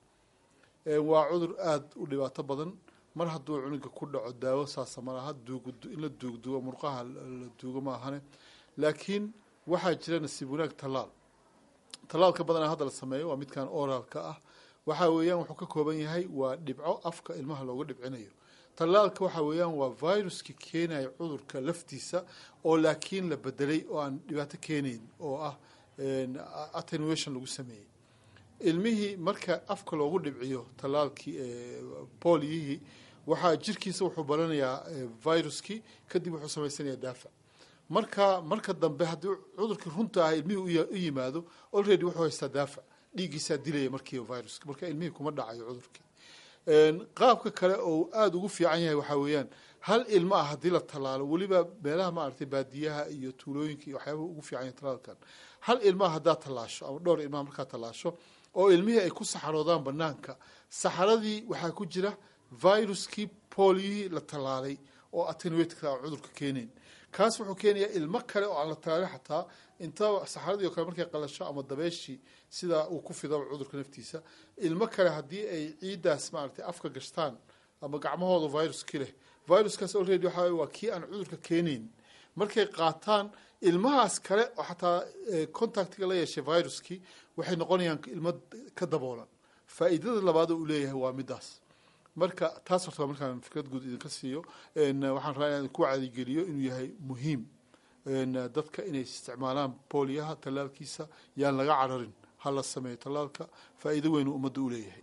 waa cudur aada u dhibaato badan. mar hadduu cunuga ku dhaco daawo saasa malaha in la duugduugo murqaha la duugo ma ahane laakiin waxaa jira nasiib wanaag tallaal. tallaalka badanaa hadda la sameeyo waa midkan oraalka ah. waxaa weeyaan wuxuu ka kooban yahay waa dhibco afka ilmaha looga dhibcinayo. tallaalka waxaa weeyaan waa viruski keenaya cudurka laftiisa oo laakiin la bedelay oo aan dhibaato keenayn oo ah attenuation lagu sameeyey. ilmihii marka afka loogu dhibciyo tallaalkii boliyihii waxaa jirkiisa wuxuu baranayaa viruskii kadib wuxuu samaysanayaa daafac. marka marka dambe haddii cudurkii runta ah ilmihii u yimaado already wuxuu haystaa daafac dhiiggiisaa dilaya markiiba viruska marka ilmihii kuma dhacayo cudurkii. qaabka kale oo aada ugu fiican yahay waxaa weeyaan hal ilmo ah haddii la tallaalo weliba meelaha maaragtay baadiyaha iyo tuulooyinka iyo waxyaabaha ugu fiican yahay tallaalkan. hal ilmaha haddaad tallaasho ama dhowr ilmaha markaad tallaasho oo ilmihii ay ku saxaroodaan banaanka saxaradii waxaa ku jira viruskii boliyihii la tallaalay oo attenuatka aan cudurka keenayn. kaas wuxuu keenayaa ilmo kale oo aan la tallaalin xataa inta saxaradii oo kale markay qalasho ama dabeeshii sidaa uu ku fidaba cudurka naftiisa ilmo kale haddii ay ciiddaas maaragtay afka gashtaan ama gacmahooda viruskii leh viruskaas already waxaa waa kii aan cudurka keenayn markay qaataan ilmahaas kale oo xataa contactiga la yeeshay viruskii waxay noqonayaan ilmo ka daboolan. faa'iidada labaad uu leeyahay waa midaas. marka taas horta markaan fikrad guud idinka siiyo waxaan rabaa inaan ku cadigeliyo inuu yahay muhiim dadka inay isticmaalaan booliyaha tallaalkiisa yaan laga cararin hala sameeyo tallaalka faa'iido weyn uu ummadda u leeyahay.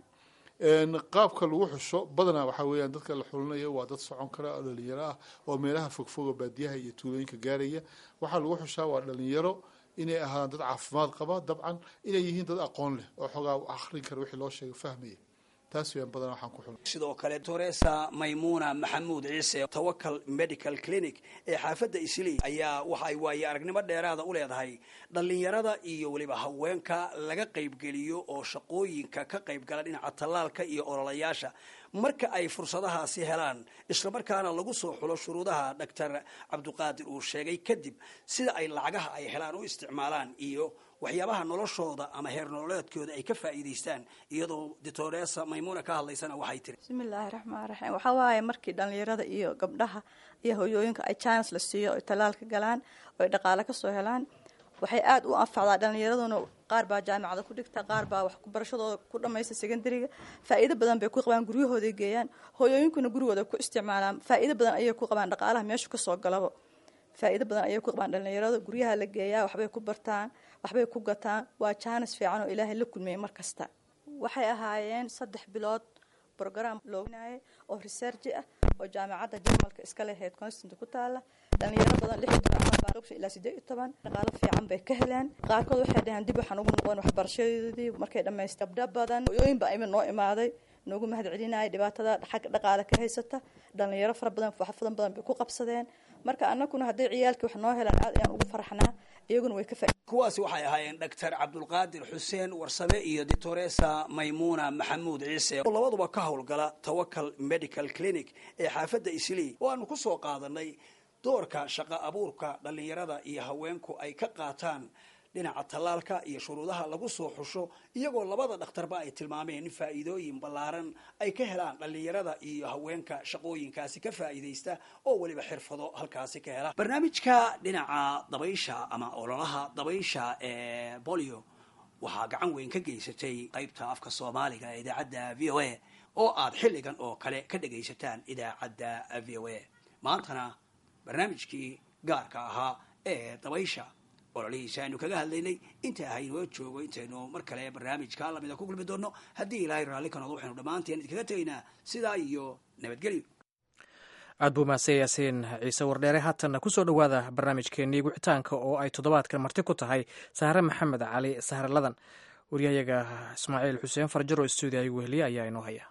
qaabka lagu xusho badanaa waxaa weeyaan dadka la xulinayo waa dad socon kara oo dhalinyaro ah oo meelaha fogfoga baadiyaha iyo tuulooyinka gaaraya. waxaa lagu xushaa waa dhalinyaro inay ahaan dad caafimaad qaba dabcan inay yihiin dad aqoon leh oo xoogaa akhrin kara wixii loo sheego fahmaya. taas weeyaan badanaa waxaan ku xulay. sidoo kale doctoresa maymuuna maxamuud ciise tawakal medical clinic ee xaafadda islii ayaa waxa ay waaye aragnimo dheeraada u leedahay dhalinyarada iyo weliba haweenka laga qaybgeliyo oo shaqooyinka ka qaybgala dhinaca tallaalka iyo ololayaasha marka ay fursadahaasi helaan islamarkaana lagu soo xulo shuruudaha doctor cabdulqaadir uu sheegay kadib sida ay lacagaha ay helaan u isticmaalaan iyo waxyaabaha noloshooda ama heer nololeedkooda ay ka faa'iidaystaan. iyadoo doctoresa maymuuna ka hadlaysana waxay tiri bismillaahi raxmaan raxiim. waxaa waaye markii dhalinyarada iyo gabdhaha iyo hooyooyinka ay chance la siiyo ay tallaalka galaan oo ay dhaqaale kasoo helaan waxay aada u anfacdaa dhalinyaraduna. qaar baa jaamacada ku dhigta qaar baa wax barashadooda ku dhamaysta secondariga faa'iido badan bay ku qabaan guryahooda geeyaan hooyooyinkuna gurigooda ku isticmaalaan faa'iido badan ayay ku qabaan dhaqaalaha meesha kasoo galaba faa'iido badan ayay ku qabaan dhalinyarada guryaha la geeyaa waxbay ku bartaan waxbay ku gataan waa jaanis fiican oo ilaahay la kulmiyey mar kasta. waxay ahaayeen saddex bilood program loognaaye oo research ah oo jaamacadda jarmalka iska leheyd constant ku taala. dhalinyaro badan lix iyo toban ama baa ilaa siddeed iyo toban dhaqaalo fiican bay ka heleen. qaarkood waxay dhaheen dib waxaan ugu noqon waxbarashadoodii markay dhamaystaan. gabdho badan hooyooyin baa imin noo imaaday noogu mahad celinaya dhibaatada xagga dhaqaale ka haysata. dhalinyaro fara badan faxfadan badan bay ku qabsadeen. marka annaguna hadday ciyaalkii wax noo helaan aad ayaan ugu faraxnaa iyaguna way ka faa kuwaasi waxay ahaayeen doctor cabdulqaadir xuseen warsame iyo doctoresa maymuuna maxamuud ciise oo labaduba ka howlgala tawakal medical clinic ee xaafadda islii oo aanu ku soo qaadanay doorka shaqo abuurka dhalinyarada iyo haweenku ay ka qaataan dhinaca tallaalka iyo shuruudaha lagu soo xusho iyagoo labada dhakhtarba ay tilmaameen in faa'iidooyin ballaaran ay ka helaan dhallinyarada iyo haweenka shaqooyinkaasi ka faa'iidaysta oo weliba xirfado halkaasi ka hela. barnaamijka dhinaca dabaysha ama ololaha dabaysha ee bolio waxaa gacan weyn ka geysatay qaybta afka soomaaliga ee idaacadda v o a oo aad xilligan oo kale ka dhagaysataan idaacadda v o a. maantana barnaamijkii gaarka ahaa ee dabaysha ololihiisa aynu kaga hadlaynay inta ahaynoo joogo intaynu mar kale barnaamijka lamida ku kulmi doonno haddii ilaahay raalli ka noqdo waxaynu dhammaanteen idinkaga tegaynaa sidaa iyo nabadgelyo. aad buu mahadsan yaasiin ciise wardheere. haatanna kusoo dhowaada barnaamijkeennii wicitaanka oo ay toddobaadkan marti ku tahay sahre maxamed cali sahre ladan. waryahayaga ismaaciil xuseen farjar oo stuudiyaha igu heliya ayaa inoo haya.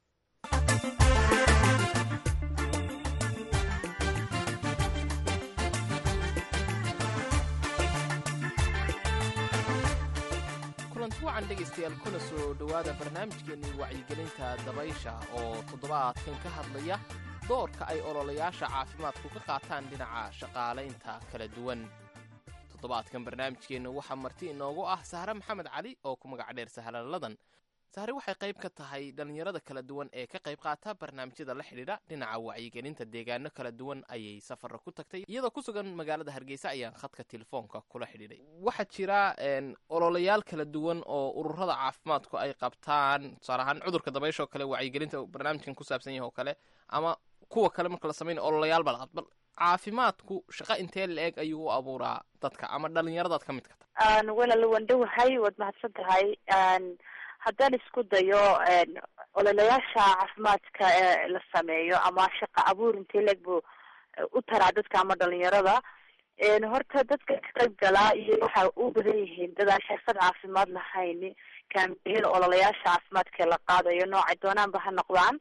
wacan dhegaystayaal kuna soo dhowaada barnaamijkeennii wacyigelinta dabaysha oo toddobaadkan ka hadlaya doorka ay ololayaasha caafimaadku ka qaataan dhinaca shaqaalaynta kala duwan. toddobaadkan barnaamijkeenna waxaa marti inoogu ah sahre maxamed cali oo ku magac dheer sahre ladan. sahre waxay qayb ka tahay dhallinyarada kala duwan ee ka qayb qaata barnaamijyada la xidhiidha dhinaca wacyigelinta. deegaano kala duwan ayay safarra ku tagtay. iyadoo ku sugan magaalada hargeysa ayaan khadka telefoonka kula xidhiidhay. waxaa jira ololayaal kala duwan oo ururada caafimaadku ay qabtaan, tusaale ahaan cudurka dabaysha oo kale wacyigelinta barnaamijkan ku saabsan yahay oo kale, ama kuwa kale marka la samayna ololayaal bal bal caafimaadku shaqa intee la-eg ayuu u abuuraa dadka ama dhallinyaradaad ka mid ka tahay? walaal wandhowahay, waad mahadsan tahay. haddaan isku dayo ololayaasha caafimaadka ee la sameeyo ama shaqa abuur intee leeg buu u taraa dadka ama dhalinyarada. horta dadka ka qayb galaa iyo waxaa u badan yihiin dad aan xirfad caafimaad lahayn. kaambeyn ololayaasha caafimaadka la qaadayo noocay doonaanba ha noqdaan,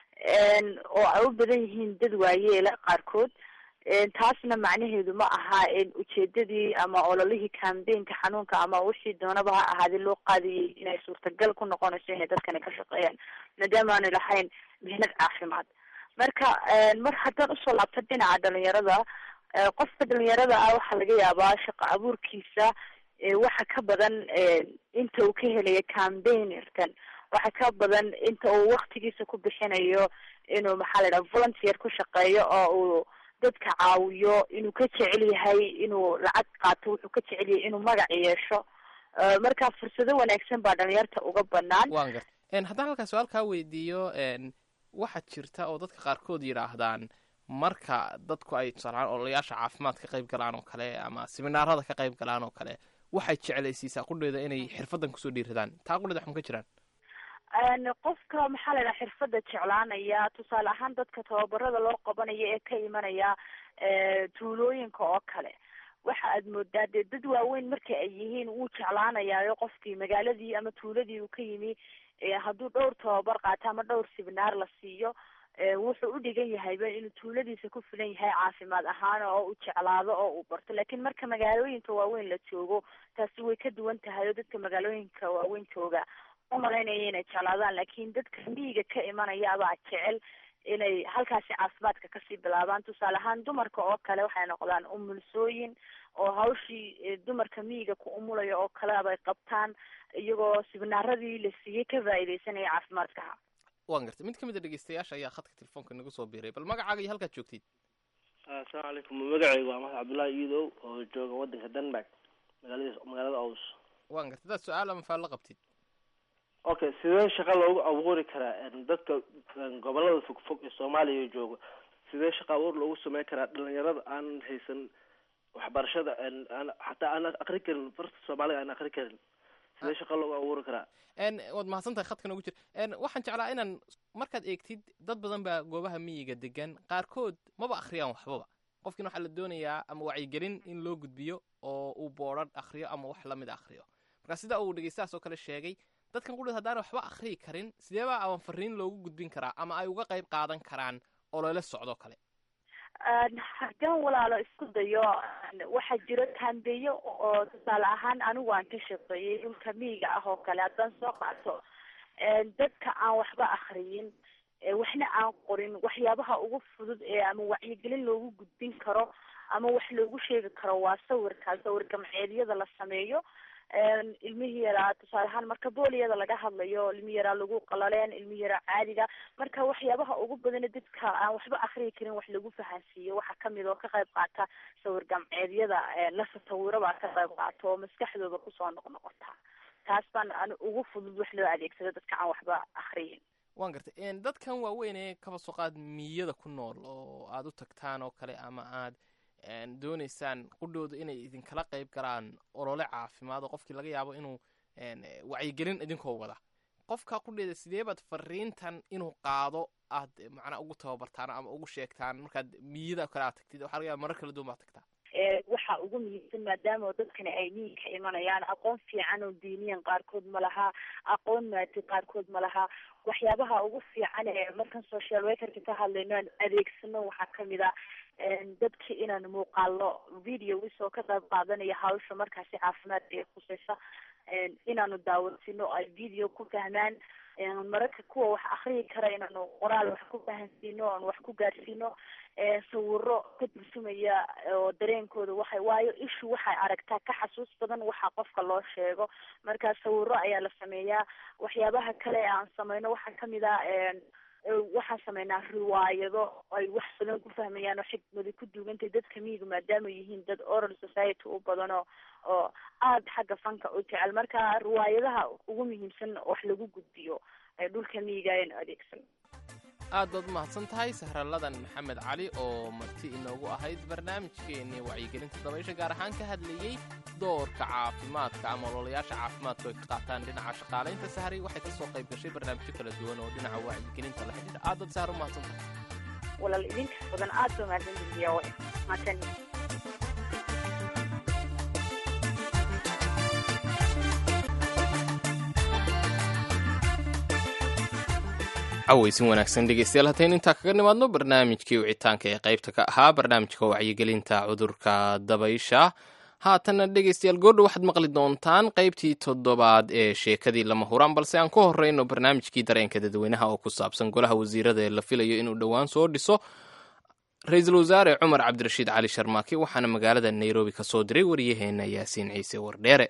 oo ay u badan yihiin dad waayeela qaarkood. taasna macnaheedu ma aha ujeedadii ama ololihii cambaynka xanuunka ama wixii doonaba ha ahaadee loo qaadayay inay suurtagal ku noqonayso inay dadkani ka shaqeeyaan maadaama aanu lahayn mihnad caafimaad. marka mar haddaan usoo laabto dhinaca dhalinyarada, qofka dhalinyarada ah waxaa laga yaabaa shaqa abuurkiisa waxa ka badan inta uu ka helaya cambaynarkan, waxa ka badan inta uu waktigiisa ku bixinayo inuu maxaa la dhaha volunteer ku shaqeeyo oo uu dadka caawiyo, inuu ka jecel yahay inuu lacag qaato, wuxuu ka jecel yahay inuu magac yeesho. marka fursado wanaagsan baa dhalinyarta uga banaan. waan garta haddaan halkaa su-aal kaa weydiiyo, waxaad jirta oo dadka qaarkood yidhaahdaan marka dadku ay tusaalahaan ololayaasha caafimaad ka qayb galaan oo kale ama siminaarada ka qayb galaan oo kale, waxay jeclaysiisaa qudheeda inay xirfadan kusoo dhiiradaan. taa qudheeda waxma ka jiraan? qofka maxaa la dhaha xirfada jeclaanaya, tusaale ahaan dadka tababarada loo qabanayo ee ka imanaya tuulooyinka oo kale, waxa aad moodaa dee dad waaweyn marka ay yihiin wuu jeclaanayaayo qofkii magaaladii ama tuuladii uu ka yimi hadduu dhowr tababar qaato ama dhowr sibinaar la siiyo, wuxuu u dhigan yahayba inuu tuuladiisa ku filan yahay caafimaad ahaan oo uu jeclaado oo uu barto. laakiin marka magaalooyinka waaweyn la joogo taasi way ka duwan tahay oo dadka magaalooyinka waaweyn jooga umalaynaya inay jeclaadaan, laakiin dadka miyiga ka imanaya abaa jecel inay halkaasi caafimaadka kasii bilaabaan. tusaale ahaan dumarka oo kale waxay noqdaan umulsooyin oo hawshii dumarka miyiga ku umulaya oo kale abay qabtaan iyagoo sibinaaradii la siiyey ka faa'iidaysanaya caafimaadkaha. waan gartay. mid kamid a dhegeystayaasha ayaa khadka telefoonka nagu soo biiray. bal magacaaga iyo halkaad joogtid? assalaamu calaykum. magacaygu waa maxamed cabdullaahi iidow oo jooga wadanka denmark, magaalada magaalada aws. waan gartay. hadaad su-aal ama faal la qabtid? okay, sidee shaqa loogu abuuri karaa dadka gobolada fog fog ee soomaaliya jooga? sidee shaqa abuur loogu sameyn karaa dhalinyarada aan haysan waxbarashada xataa aan aqri karin, farta soomaaliga aan aqri karin? sidee shaqa loogu abuuri karaa? waad mahadsan tahay. khadka noogu jir. waxaan jeclaa inaan markaad eegtid dad badan baa goobaha miyiga degan, qaarkood maba akhriyaan waxbaba. qofkiina waxaa la doonayaa ama wacyigelin in loo gudbiyo oo uu boodhan akhriyo ama wax lamid akhriyo. marka sida uu dhegeystahaas oo kale sheegay, dadkan qudheed haddaan waxba akhriyi karin, sidee baa aban fariin loogu gudbin karaa ama ay uga qayb qaadan karaan olole socdo kale? haddaan walaalo isku dayo, waxaa jiro kambeeyo oo tusaale ahaan anigu aan ka shaqeeyey dhulka miyiga ah oo kale. haddaan soo qaato dadka aan waxba akhriyin, waxna aan qorin, waxyaabaha ugu fudud ee ama wacyigelin loogu gudbin karo ama wax loogu sheegi karo waa sawirka sawir gamceedyada la sameeyo ilmihii yaraa tusaale ahaan marka booliyada laga hadlayo ilmi yaraa lagu qalaleen ilmi yaraa caadiga marka waxyaabaha ugu badan dadka aan waxba akhriyi karin wax lagu fahansiiyo waxaa kamid oo ka qayb qaata sawir gamceedyada la sawiraba ka qayb qaato oo maskaxdooda kusoo noqnoqota taas baan aan ugu fudud wax loo adeegsado dadka aan waxba akhriyin waan gartay dadkan waaweyn ee kaba soo qaad miyada ku nool oo aad u tagtaan oo kale ama aad doonaysaan qudhooda inay idinkala qayb galaan olole caafimaad oo qofkii laga yaabo inuu wacyigelin idinkoo wada qofka qudheeda sidee baad fariintan inuu qaado aad macnaa ugu tababartaan ama ugu sheegtaan markaad miyada kale aad tagtid waxaa laga yaaba marar kala duwan baad tagtaa waxaa ugu muhiimsan maadaama dadkani ay miyi ka imanayaan aqoon fiican oo diiniyan qaarkood ma laha aqoon maadi qaarkood ma laha waxyaabaha ugu fiican ee markan social workerka ka hadlayno aan adeegsano waxaa kamid a dadki inaan muuqaalo videos oo ka qayb qaadanaya hawsha markaasi caafimaad ee khuseysa inaanu daawadsino ay video ku fahmaan mararka kuwa wax akriyi kara inaanu qoraal wax ku fahansiino oon wax ku gaadhsiino sawiro ka turjumaya oo dareenkooda waxay waayo ishu waxay aragtaa ka xasuus badan waxa qofka loo sheego marka sawiro ayaa la sameeyaa waxyaabaha kale aan sameyno waxaa kamid a waxaan sameynaa riwaayado ay wax badan ku fahmayaan oo xigmadi ku duugantay dadka miyiga maadaama yihiin dad oral society u badan oo oo aada xagga fanka u jecel marka riwaayadaha ugu muhiimsan wax lagu gudbiyo ee dhulka miyiga aynu adeegsan aad baad umahadsan tahay sahraladan maxamed cali oo marti inoogu ahayd barnaamijkeennii wacyigelinta dabaysha gaar ahaan ka hadlayey doorka caafimaadka ama ololayaasha caafimaadku ay ka qaataan dhinaca shaqaalaynta sahri waxay kasoo qayb gashay barnaamijyo kala duwan oo dhinaca wacyigelinta la xidhiidha aad baad sahar umahadsan tahay walaal idinka badan aad baa mahadsantihiin mahadsan aweysin wanaagsan dhegeystayaal haddaynu intaa kaga nimaadno barnaamijkii wicitaanka ee qaybta ka ahaa barnaamijka wacyigelinta cudurka dabaysha haatanna dhegeystayaal goordha waxaad maqli doontaan qaybtii toddobaad ee sheekadii lama huraan balse aan ku horeyno barnaamijkii dareenka dadweynaha oo ku saabsan golaha wasiirada ee la filayo inuu dhowaan soo dhiso ra-iisul wasaare cumar cabdirashiid cali sharmaaki waxaana magaalada nairobi ka soo diray waryaheena yaasiin ciise wardheere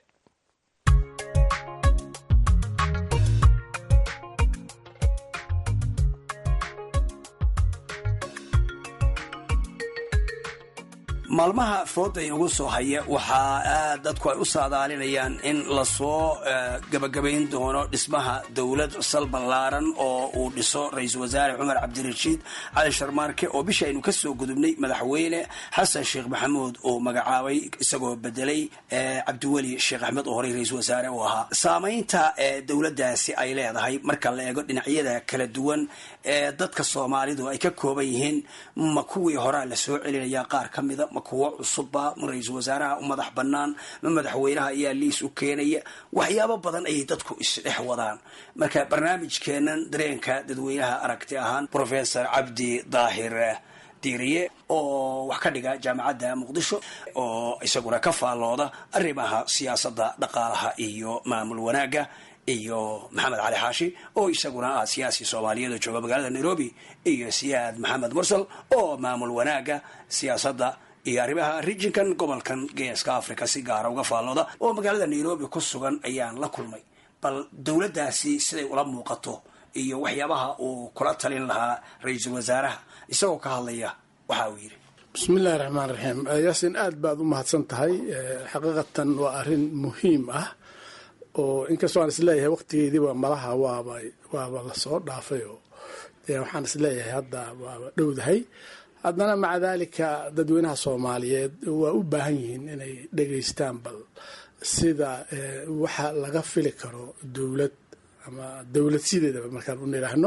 maalmaha fooda ugu soo haya waxaa aad dadku ay u saadaalinayaan in lasoo gabagabayn doono dhismaha dowlad sal ballaaran oo uu dhiso ra-iisul wasaare cumar cabdirashiid cali sharmaarke oo bisha aynu ka soo gudubnay madaxweyne xasan sheekh maxamuud oo magacaabay isagoo bedelay cabdiweli sheekh axmed oo horey ra-iisul wasaare u ahaa saamaynta dowladdaasi ay leedahay marka la eego dhinacyada kala duwan ee dadka soomaalidu ay ka kooban yihiin ma kuwii horaa lasoo celinaya qaar ka mida kuwo cusubba ma ra-iisul wasaaraha u madax bannaan ma madaxweynaha ayaa liis u keenaya waxyaabo badan ayay dadku isdhex wadaan marka barnaamijkeenan dareenka dadweynaha aragti ahaan professor cabdi daahir diiriye oo wax ka dhiga jaamacadda muqdisho oo isaguna ka faallooda arrimaha siyaasadda dhaqaalaha iyo maamul wanaagga iyo maxamed cali xaashi oo isaguna ah siyaasi soomaaliyeed oo jooga magaalada nairobi iyo siyaad maxamed mursal oo maamul wanaagga siyaasadda iyo arrimaha rijinkan gobolkan geeska africa si gaara uga faallooda oo magaalada nairobi ku sugan ayaan la kulmay bal dowladdaasi siday ula muuqato iyo waxyaabaha uu kula talin lahaa ra-iisul wasaaraha isagoo ka hadlaya waxa uu yidhi bismillahi raxmaan raxiim yaasin aad baad u mahadsan tahay xaqiiqatan waa arrin muhiim ah oo inkastoo aan isleeyahay waqtigeediiba malaha waaba waaba lasoo dhaafay oo dee waxaan isleeyahay hadda waaba dhowdahay haddana maca daalika dadweynaha soomaaliyeed waa u baahan yihiin inay dhegaystaan bal sida waxa laga fili karo dowlad ama dowlad sideedaba markaan u nidhaahno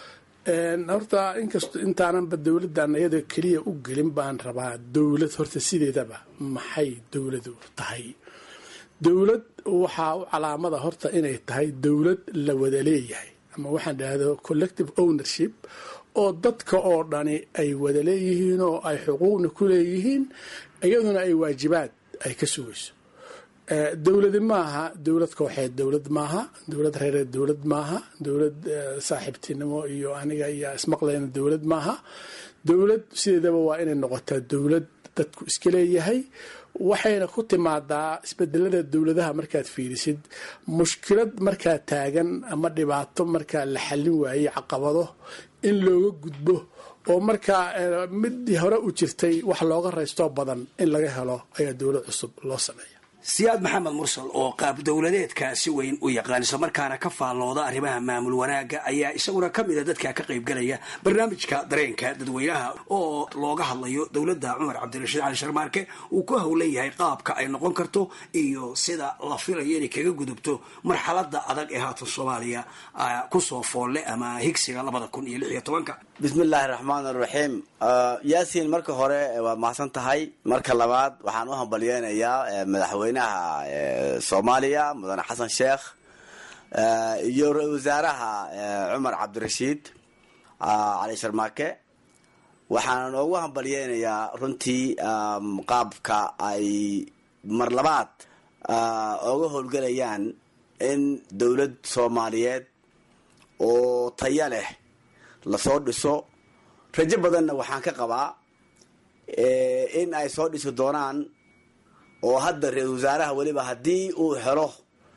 horta inkastoo intaananba dowladdan iyada keliya u gelin baan rabaa dowlad horta sideedaba maxay dowladu tahay dowlad waxaa u calaamada horta inay tahay dowlad la wada leeyahay ama waxaan dhahdo collective ownership oo dadka oo dhani ay wada leeyihiin oo ay xuquuqna ku leeyihiin iyaduna ay waajibaad ay ka sugayso dowladi maaha dowlad kooxeed dowlad maaha dowlad reereed dowlad maaha dowlad saaxiibtinimo iyo aniga iyo ismaqlayna dowlad maaha dowlad sideedaba waa inay noqotaa dowlad dadku iska leeyahay waxayna ku timaadaa isbedelada dowladaha markaad fiirisid mushkilad markaa taagan ama dhibaato markaa la xallin waayey caqabado in looga gudbo oo markaa midii hore u jirtay wax looga raystoo badan in laga helo ayaa dowlad cusub loo sameeya. siyaad maxamed mursal oo qaab dowladeedka si weyn u yaqaan isla markaana ka faallooda arrimaha maamul wanaagga ayaa isaguna ka mid a dadka ka qaybgalaya barnaamijka dareenka dadweynaha oo looga hadlayo dowladda cumar cabdirashiid cali sharmaarke uu ku howlan yahay qaabka ay noqon karto iyo sida la filayo inay kaga gudubto marxalada adag ee haatan soomaaliya kusoo foolle ama higsiga labada kun iyo lix iyo tobanka. bismillaahi raxmaani raxiim. yaasiin marka hore waad mahadsan tahay. marka labaad waxaan u hambalyeynayaa madaxweynaha soomaaliya mudane xasan sheekh iyo ra-isul wasaaraha cumar cabdirashiid cali sharmaake. waxaana noogu hambalyeynayaa runtii qaabka ay mar labaad oga howlgelayaan in dowlad soomaaliyeed oo taya leh lasoo dhiso. rajo badanna waxaan ka qabaa in ay soo dhisi doonaan oo hadda ra-isul wasaaraha weliba haddii uu helo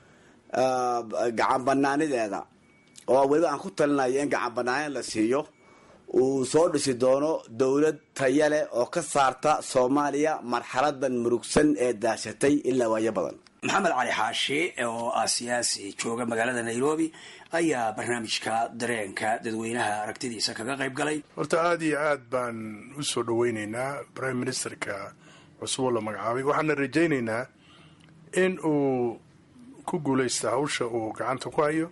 gacan banaanideeda oo weliba aan ku talinayo in gacan banaanin la siiyo uu soo dhisi doono dowlad taya leh oo ka saarta soomaaliya marxaladan murugsan ee daashatay ilaa waayo badan. maxamed cali xaashi oo ah siyaasi jooga magaalada nairobi ayaa barnaamijka dareenka dadweynaha aragtidiisa kaga qayb galay. horta aada iyo aad baan u soo dhaweyneynaa prime ministerka cusub oo la magacaabay. waxaana rajayneynaa in uu ku guulaysta hawsha uu gacanta ku hayo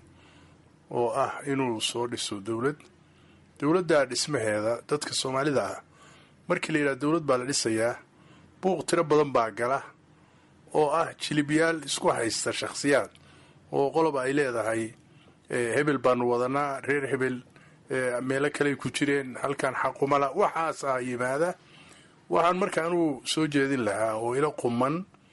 oo ah inuu soo dhiso dowlad. dowladda dhismaheeda dadka soomaalida ah markii la yidhaha dowlad baa la dhisayaa buuq tiro badan baa gala oo ah jilibyaal isku haysta shakhsiyaad oo qoloba ay leedahay hebel baanu wadanaa reer hebel meelo kaley ku jireen halkan xaqumala waxaas ah yimaada. waxaan marka anugu soo jeedin lahaa oo ila quman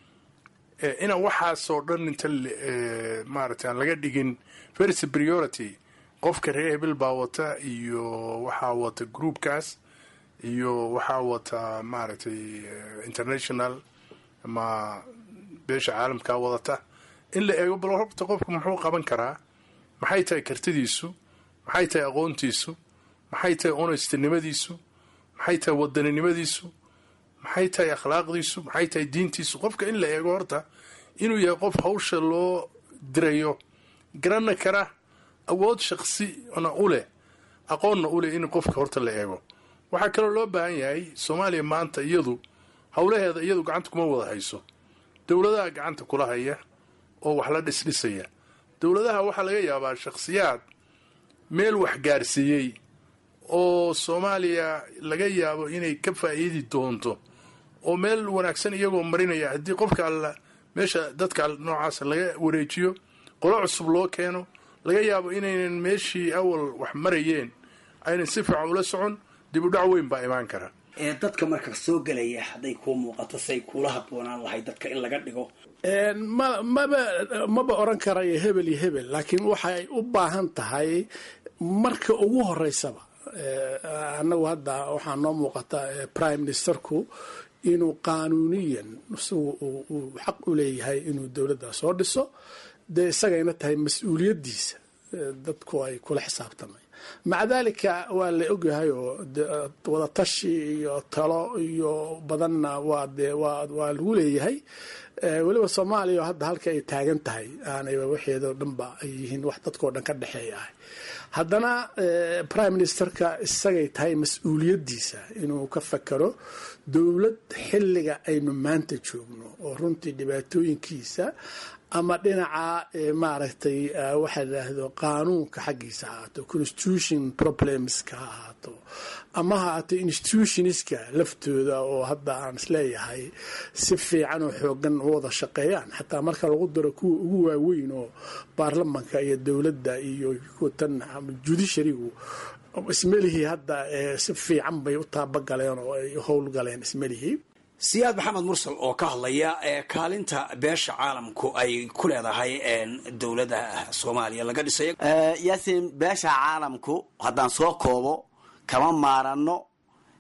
inaan waxaasoo dhan inta maaragtay aan laga dhigin first priority qofka reer hebel baa wata iyo waxaa wata groupkaas iyo waxaa wata maaragtay international ama beesha caalamkaa wadata in la eego bal horta qofku muxuu qaban karaa, maxay tahay kartidiisu, maxay tahay aqoontiisu, maxay tahay honestinimadiisu, maxay tahay wadaninimadiisu, maxay tahay akhlaaqdiisu, maxay tahay diintiisu. qofka in la eego horta inuu yahay qof hawsha loo dirayo garanna kara, awood shaksina u leh, aqoonna u leh in qofka horta la eego. waxaa kaloo loo baahan yahay soomaaliya maanta iyadu howlaheeda iyadu gacanta kuma wada hayso. dowladaha gacanta kula haya oo wax la dhisdhisaya. dowladaha waxaa laga yaabaa shakhsiyaad meel wax gaarsiiyey oo soomaaliya laga yaabo inay ka faa'iidi doonto oo meel wanaagsan iyagoo marinaya haddii qofka alla meesha dadka noocaas laga wareejiyo qolo cusub loo keeno laga yaabo inaynan meeshii awal wax marayeen aynan si fiican ula socon dib u dhac weyn baa imaan kara. ee dadka marka soo galaya hadday kuu muuqato say kuula habboonaan lahay dadka in laga dhigo ma maba maba oran karayo hebel iyo hebel laakiin waxay u baahan tahay marka ugu horeysaba annagu hadda waxaa noo muuqata prime ministerku inuu qaanuuniyan isagu uu xaq u leeyahay inuu dowladda soo dhiso dee isagayna tahay mas-uuliyaddiisa dadku ay kula xisaabtamay. maca daalika waa la ogyahay oo wadatashi iyo talo iyo badanna waa de waa lagu leeyahay. weliba soomaaliya hadda halka ay taagan tahay aanay waxeedoo dhanba ay yihiin wax dadkoo dhan ka dhexeeya ah. haddana prime ministerka isagay tahay mas-uuliyaddiisa inuu ka fakero dowlad xilliga aynu maanta joogno oo runtii dhibaatooyinkiisa ama dhinaca maaragtay waxaa ladhaahdo qaanuunka xaggiisa ha ahaato constitution problemska ha ahaato ama ha ahaato institutionska laftooda oo hadda aan isleeyahay si fiican oo xoogan u wada shaqeeyaan xataa marka lagu daro kuwa ugu waaweyn oo baarlamanka iyo dowladda iyo tan judisharigu ismelihii hadda si fiican bay u taabagaleen oo ay howlgaleen ismelihii. siyaad maxamed mursal oo ka hadlaya ee kaalinta beesha caalamku ay ku leedahay dowladda soomaaliya laga dhisay. yaasiin beesha caalamku haddaan soo koobo kama maarano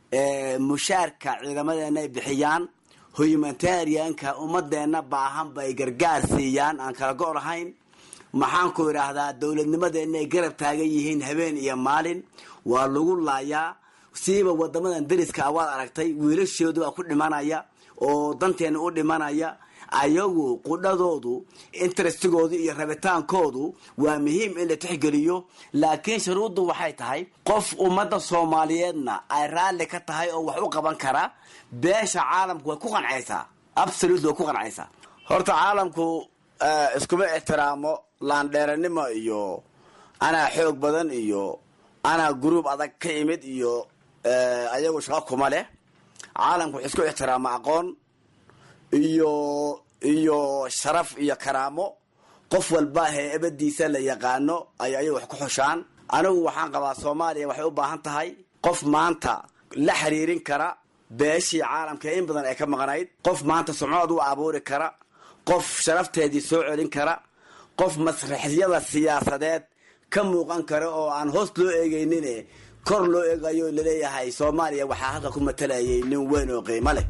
mushaarka ciidamadeena ay bixiyaan, humanitarianka ummadeena baahan bay gargaar siiyaan aan kala go' lahayn. maxaan ku idhaahdaa dowladnimadeena ay garab taagan yihiin habeen iyo maalin. waa lagu laayaa siiba wadamadan dariska waad aragtay wiilashoodu baa ku dhimanaya oo danteena u dhimanaya. ayagu qudhadoodu interestigoodu iyo rabitaankoodu waa muhiim in la tixgeliyo, laakiin shuruuddu waxay tahay qof ummadda soomaaliyeedna ay raalli ka tahay oo wax u qaban kara. beesha caalamku way ku qancaysaa, absolutely way ku qancaysaa. horta caalamku iskuma ixtiraamo laandheeranimo iyo anaa xoog badan iyo anaa gruub adag ka imid iyo ayagu shaqo kuma leh. caalamku wuxuu isku ixtiraama aqoon iyo iyo sharaf iyo karaamo. qof walba heebadiisa la yaqaano ay ayagu wax ku xushaan. anigu waxaan qabaa Soomaaliya waxay u baahan tahay qof maanta la xiriirin kara beeshii caalamka in badan ay ka maqnayd, qof maanta sumcad u abuuri kara, qof sharafteedii soo celin kara, qof masraxiyada siyaasadeed ka muuqan kara oo aan hoos loo eegaynin kor loo eegayo laleeyahay Soomaaliya waxaa halka ku matalayay nin weyn oo qiimo leh.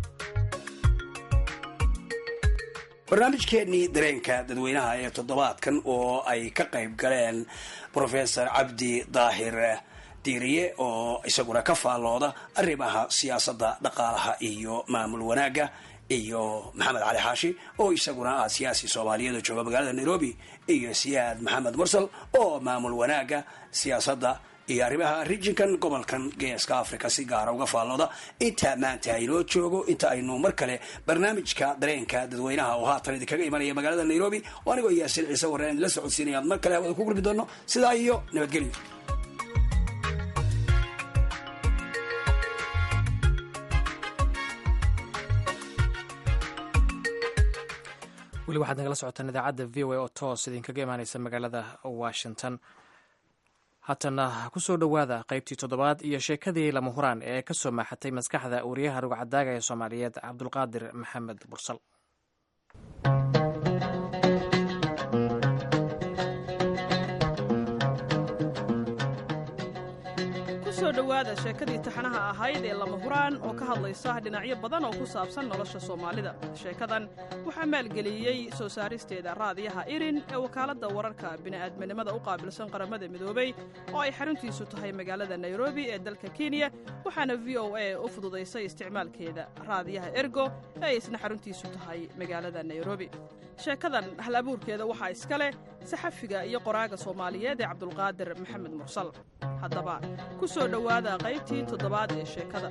barnaamijkeennii dareenka dadweynaha ee toddobaadkan oo ay ka qayb galeen professor cabdi daahir diiriye oo isaguna ka faallooda arrimaha siyaasadda, dhaqaalaha iyo maamul wanaagga, iyo maxamed cali xaashi oo isaguna ah siyaasi soomaaliyeed oo jooga magaalada nairobi, iyo siyaad maxamed mursal oo maamul wanaagga, siyaasadda iyo arrimaha rijinkan gobolkan geeska africa si gaara uga faallooda. intaa maanta aynoo joogo, inta aynu mar kale barnaamijka dareenka dadweynaha oo haatan idinkaga imanaya magaalada nairobi oo anigoo yaasin ciise warreen la socodsiinaya mar kale hawada ku gulbi doono. sidaa iyo nabadgelyo. weli waxaad nagala socotaan idaacadda v o a oo toos idinkaga imaaneysa magaalada washington. haatana ku soo dhowaada qaybtii toddobaad iyo sheekadii lama huraan ee ka soo maaxatay maskaxda wariyaha rugcadaaga ee soomaaliyeed cabdulqaadir maxamed bursal. kusoo dhowaada sheekadii taxanaha ahayd ee lama huraan oo ka hadlaysa dhinacyo badan oo ku saabsan nolosha soomaalida. sheekadan waxaa maalgeliyey soo saaristeeda raadiyaha irin ee wakaaladda wararka bini'aadminimada u qaabilsan qaramada midoobay oo ay xaruntiisu tahay magaalada nairobi ee dalka kenya, waxaana v o a u fududaysay isticmaalkeeda raadiyaha ergo ee ay isna xaruntiisu tahay magaalada nairobi. sheekadan hal abuurkeeda waxaa iska leh saxafiga iyo qoraaga soomaaliyeed ee cabdulqaadir maxamed mursal. haddaba ku soo dhowaada qaybtii toddobaad ee sheekada.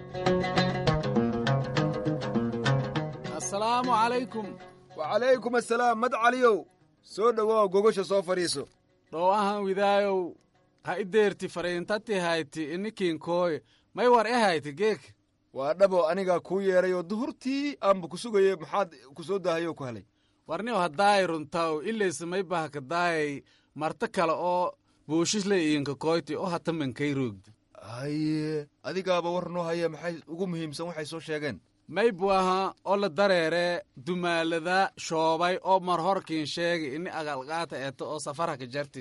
asalaamu calaykum. wacalaykum assalaam. mad caliyow soo dhowow gogosha soo fadhiiso. dhowahan widaayow ha i deerti fariintati hayti inikiinkooye may war e hayti geek. waa dhabo anigaa kuu yeedhay oo duhurtii aanba ku sugayey maxaad ku soo daahayoo ku helay. warniw haddaay runtaw ilaysa may bahka daayay marto kale oo buushisle iinka koyti oo hata mankay roogda. haye adigaaba war noo haya maxay ugu muhiimsan waxay soo sheegeen. may buaha oo la dareere dumaalada shoobay oo mar horkiin sheegay ini agalqaata eeto oo safaraka jarti.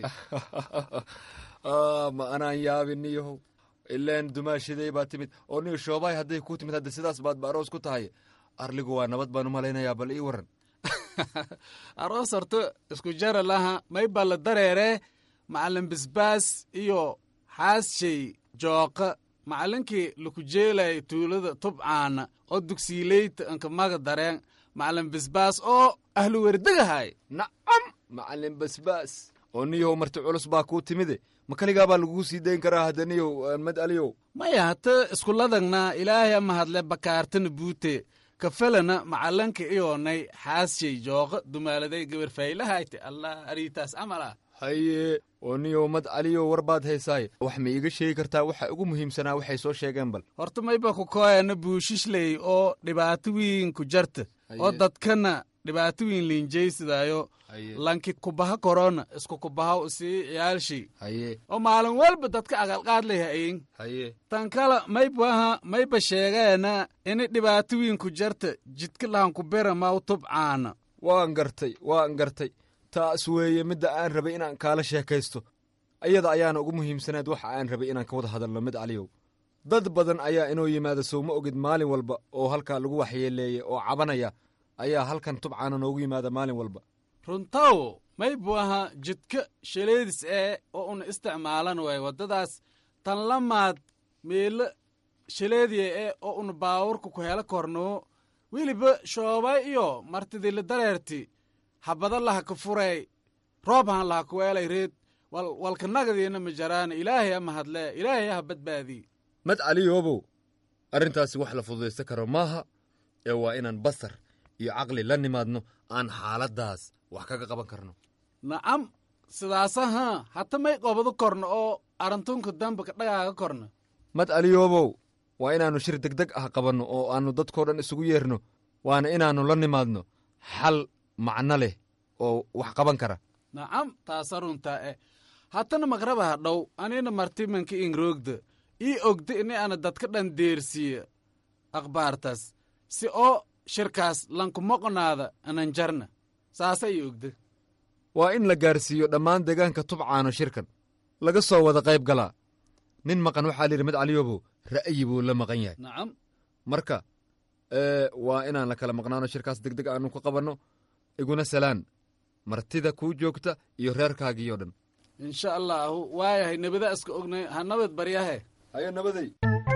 ma anaan yaabiniyahow ileen dumaashaday baa timid oo niyo shoobay hadday ku timid hadda sidaas baad ba aroos ku tahay. arligu waa nabad baan u malaynayaa, bal ii warran. aroos horto isku jara laha may ba la dareere macallin bisbaas iyo xaasshay jooqa macallinkii laku jeelay tuulada tubcaana oo dugsiileyta anka maga dareen macallin bisbaas oo ahlu werdegahay. nacam macallin basbaas oo niyahow marti culus baa kuu timide ma kaligaa baa lagugu sii dayn karaa hadda niyow mad aliyow. maya hata iskuladagna ilaahay ama hadle bakaartana buute kafelana macallanka iyoonay xaasshay jooqa dumaaladay gabar faylahayte allah ariitaas camala. haye oo niyow mad caliyow war baad haysaaye wax ma iiga sheegi kartaa waxa ugu muhiimsanaa waxay soo sheegeen bal. horta mayba ku kooyana buushishley oo dhibaato wiin ku jarta oo dadkana dhibaato wiin liinjaysidaayo lanki kubaha korona isku kubaha usii ciyaalshay oo maalin walba dadka aqalqaad leh hayin. tan kala maybaha mayba sheegeena ini dhibaato wiin ku jarta jidka lahan ku bera maw tubcaana. waan gartay waan gartay taas weeye midda aan rabay inaan kaala sheekaysto ayada ayaana ugu muhiimsanayd waxa aan rabay inaan ka wada hadalno mid caliyow. dad badan ayaa inoo yimaada sowma ogid maalin walba oo halkaa lagu waxyeeleeyey oo cabanaya ayaa halkan tubcaana noogu yimaada maalin walba runtaw may buu ahaa jidka shaleedis ee oo una isticmaalan waay waddadaas tan lamaad meelo shaleediya ee oo una baawurka ku helo kornoo weliba shoobay iyo martidii la dareerti habada laha ka furay roob han laha ku weelay reed walka nagadiina ma jaraana ilaahay ama hadlee ilaahay ha badbaadii mad caliyoobow arrintaasi wax la fududaysan karo maaha ee waa inaan basar iyo caqli la nimaadno aan xaaladdaas wax kaga qaban karno nacam sidaasaha hata may qobado korno oo arantunka damba ka dhagaaga korno mad caliyoobow waa inaannu shir degdeg ah qabanno oo aannu dadkoo dhan isugu yeerno waana inaannu la nimaadno xal macno leh oo wax qaban kara nacam taasa runtaa eh hatana maqraba ha dhow anina martimanka ingroogda ii ogda ini ana dadka dhan deersiiya akhbaartaas si oo shirkaas lankumoqonaada anan jarna saasa ii ogda waa in la gaarsiiyo dhammaan deegaanka tubcaano shirkan laga soo wada qayb galaa nin maqan waxaa layidhi mad caliyoobow ra'yi buu la maqan yahay nacam marka waa inaan la kala maqnaano shirkaas degdeg aannu ka qabanno iguna salaan martida kuu joogta iyo reerkaagiioo dhan insha allaahu waayahay nabada iska ognay ha nabad baryahe hayo nabaday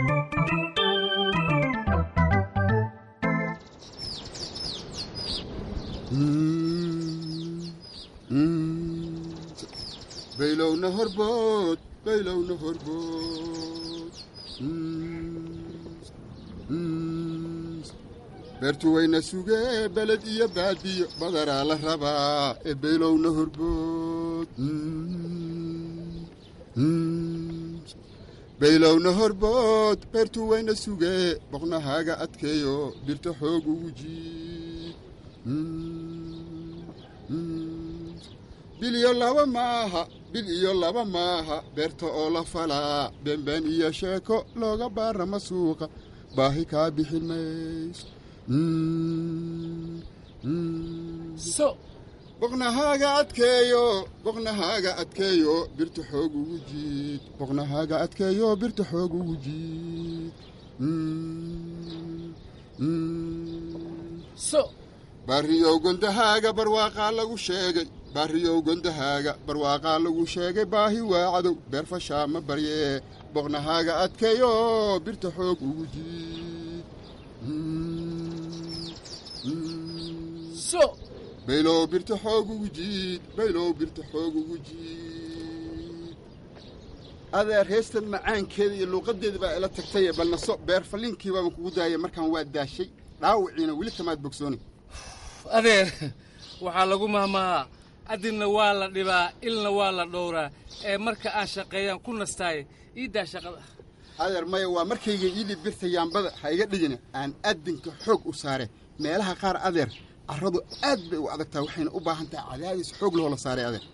baylowna horbood baylowna horbood beertu wayna sugee beled iyo baadiyo badaraa la rabaa ee baylowna horbood baylowna horbood beertu wayna sugee boqnahaaga adkeeyo birta xoog ugu jiid bil iyo laba maaha bil iyo laba maaha beerta oo la falaa beenbeen iyo sheeko looga baarama suuqa baahi kaa bixin mayso so boqnahaaga adkeeyo boqnahaaga adkeeyo birta xoog ugu jiid boqnahaaga adkeeyo birta xoog ugu jiid so baariyow gondahaaga barwaaqaa lagu sheegay baariyow gondahaaga barwaaqaa lagu sheegay baahi waa cadow beerfashaa ma baryee boqnahaaga adkeeyo birta xoog ugu jiid so baylow birta xoog ugu jiid baylow birta xoog ugu jiid adeer heestan macaankeeda iyo luuqadeeda baa ila tagtaye bal naso beer fallinkii baaban kugu daayay markaan waa daashay dhaawiciina weli kamaad bogsoonay adeer waxaa lagu mahmahaa adinna waa la dhibaa ilna waa la dhowraa ee marka aan shaqeeyaan ku nastaaye iidaa shaqada adeer maya waa markayga iidhib birta yaambada ha iga dhigina aan adinka xoog u saare meelaha qaar adeer carradu aad bay u adagtaa waxayna u baahan tahay cadaadis xoog lahoo la saaray adeer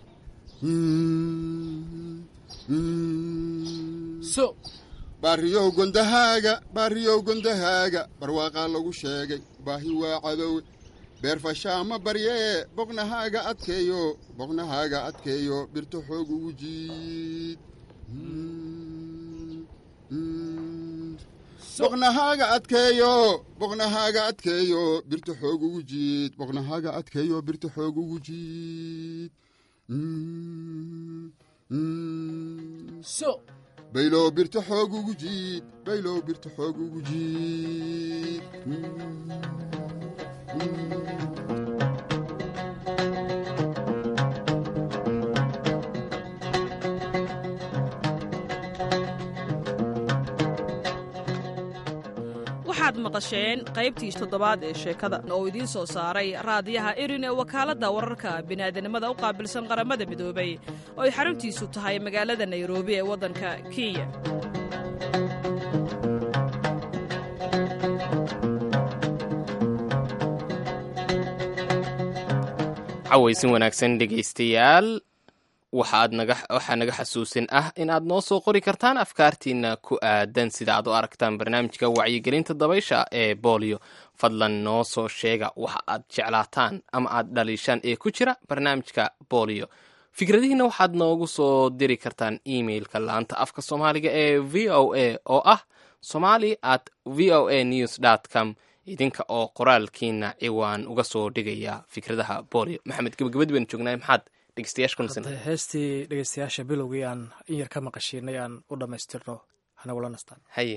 so baariyow gondahaaga baariyow gondahaaga barwaaqaa lagu sheegay baahi waa cadowe beerfashaa ma baryee boqnahaaga adkeeyo boqnahaaga adkeeyo birta xoog ugu jiid boqnahaaga adkeeyo boqnahaaga adkeeyo birta xoog ugu jiid boqnahaaga adkeeyo birta xoog ugu jiid so baylow birta xoog ugu jiid baylow birta xoog ugu jiid waxaad maqasheen qaybtii toddobaad ee sheekada oo idiin soo saaray raadiyaha erin ee wakaaladda wararka bini'aadanimada u qaabilsan qaramada midoobay oo ay xaruntiisu tahay magaalada nairobi ee waddanka kenya cawaysin wanaagsan dhegaystayaal waxaa naga xasuusin ah in aad noo soo qori kartaan afkaartiina ku aadan sida aad u aragtaan barnaamijka wacyigelinta dabaysha ee boolio fadlan noo soo sheega waxa aad jeclaataan ama aad dhaliishaan ee ku jira barnaamijka boolio fikradihiina waxaad noogu soo diri kartaan emailka laanta afka soomaaliga ee v o a oo ah somali at v o a news dot com idinka oo qoraalkiina ciwaan uga soo dhigaya fikradaha bolio. maxamed gabagabadii baynu joognay, maxaad dhegeystayaasha kunasina heestii dhegeystayaasha bilowgii aan in yar ka maqashiinay aan u dhammaystirno hanagula nastaan. haye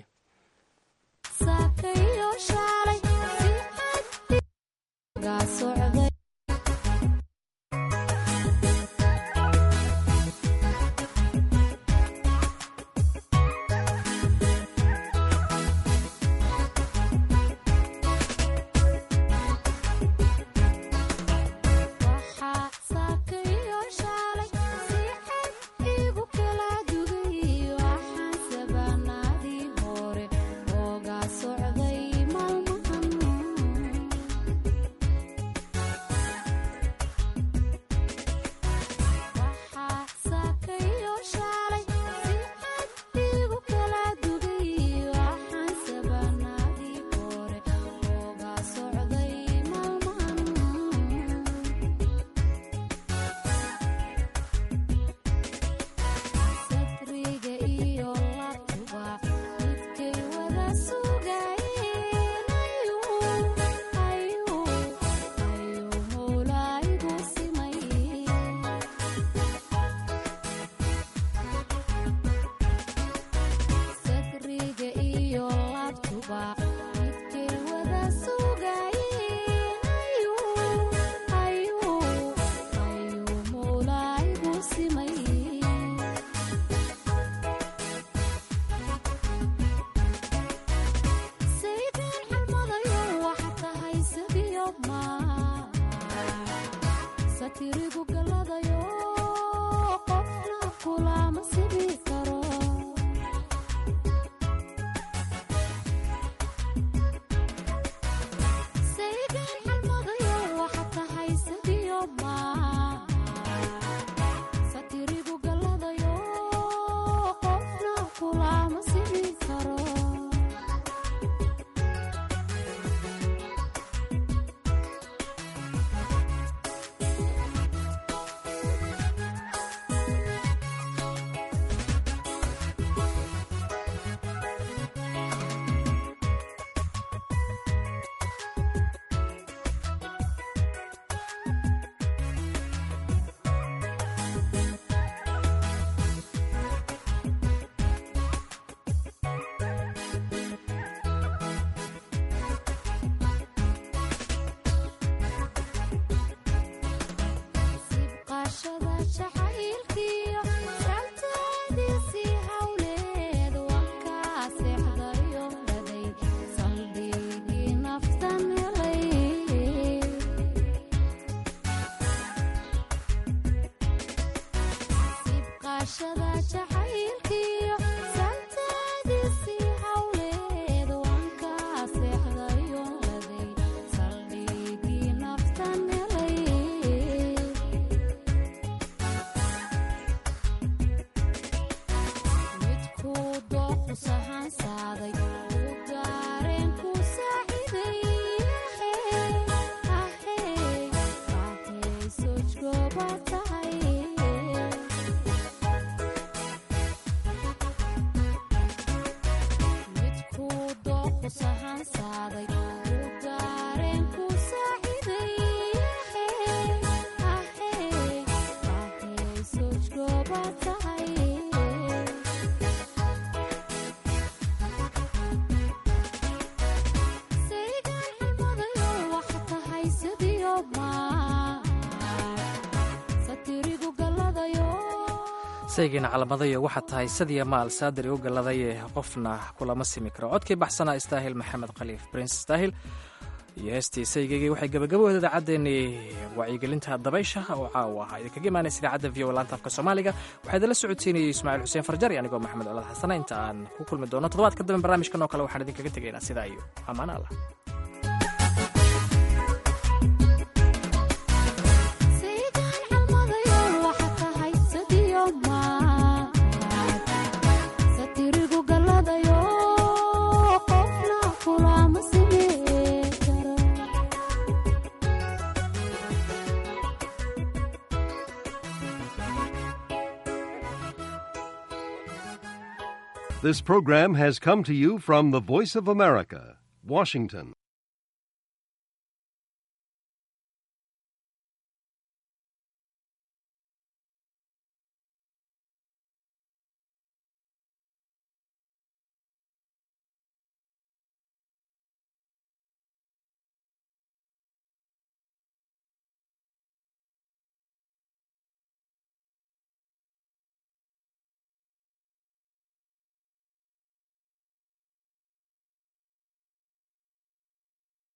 saygiina calamadayo waxaa tahay sadiya maal saadari u galladaye qofna kulama simi karo. codkii baxsanaa istaahil maxamed khaliif prince istaahil iyo heestii saygeygii waxay gabagabahood idaacaddeennii wacyigelinta dabaysha oo caawa ahaa idinkaga imaanaysa idaacadda v o laanta afka soomaaliga waxaa idinla socodsiinayay ismaaciil xuseen farjar iyo anigoo maxamed colaad xasana inta aan ku kulmi doono toddobaadka dambe barnaamijkan oo kale waxaan idinkaga tegaynaa sidaa iyo ammaan allah. This program has come to you from the Voice of America, Washington.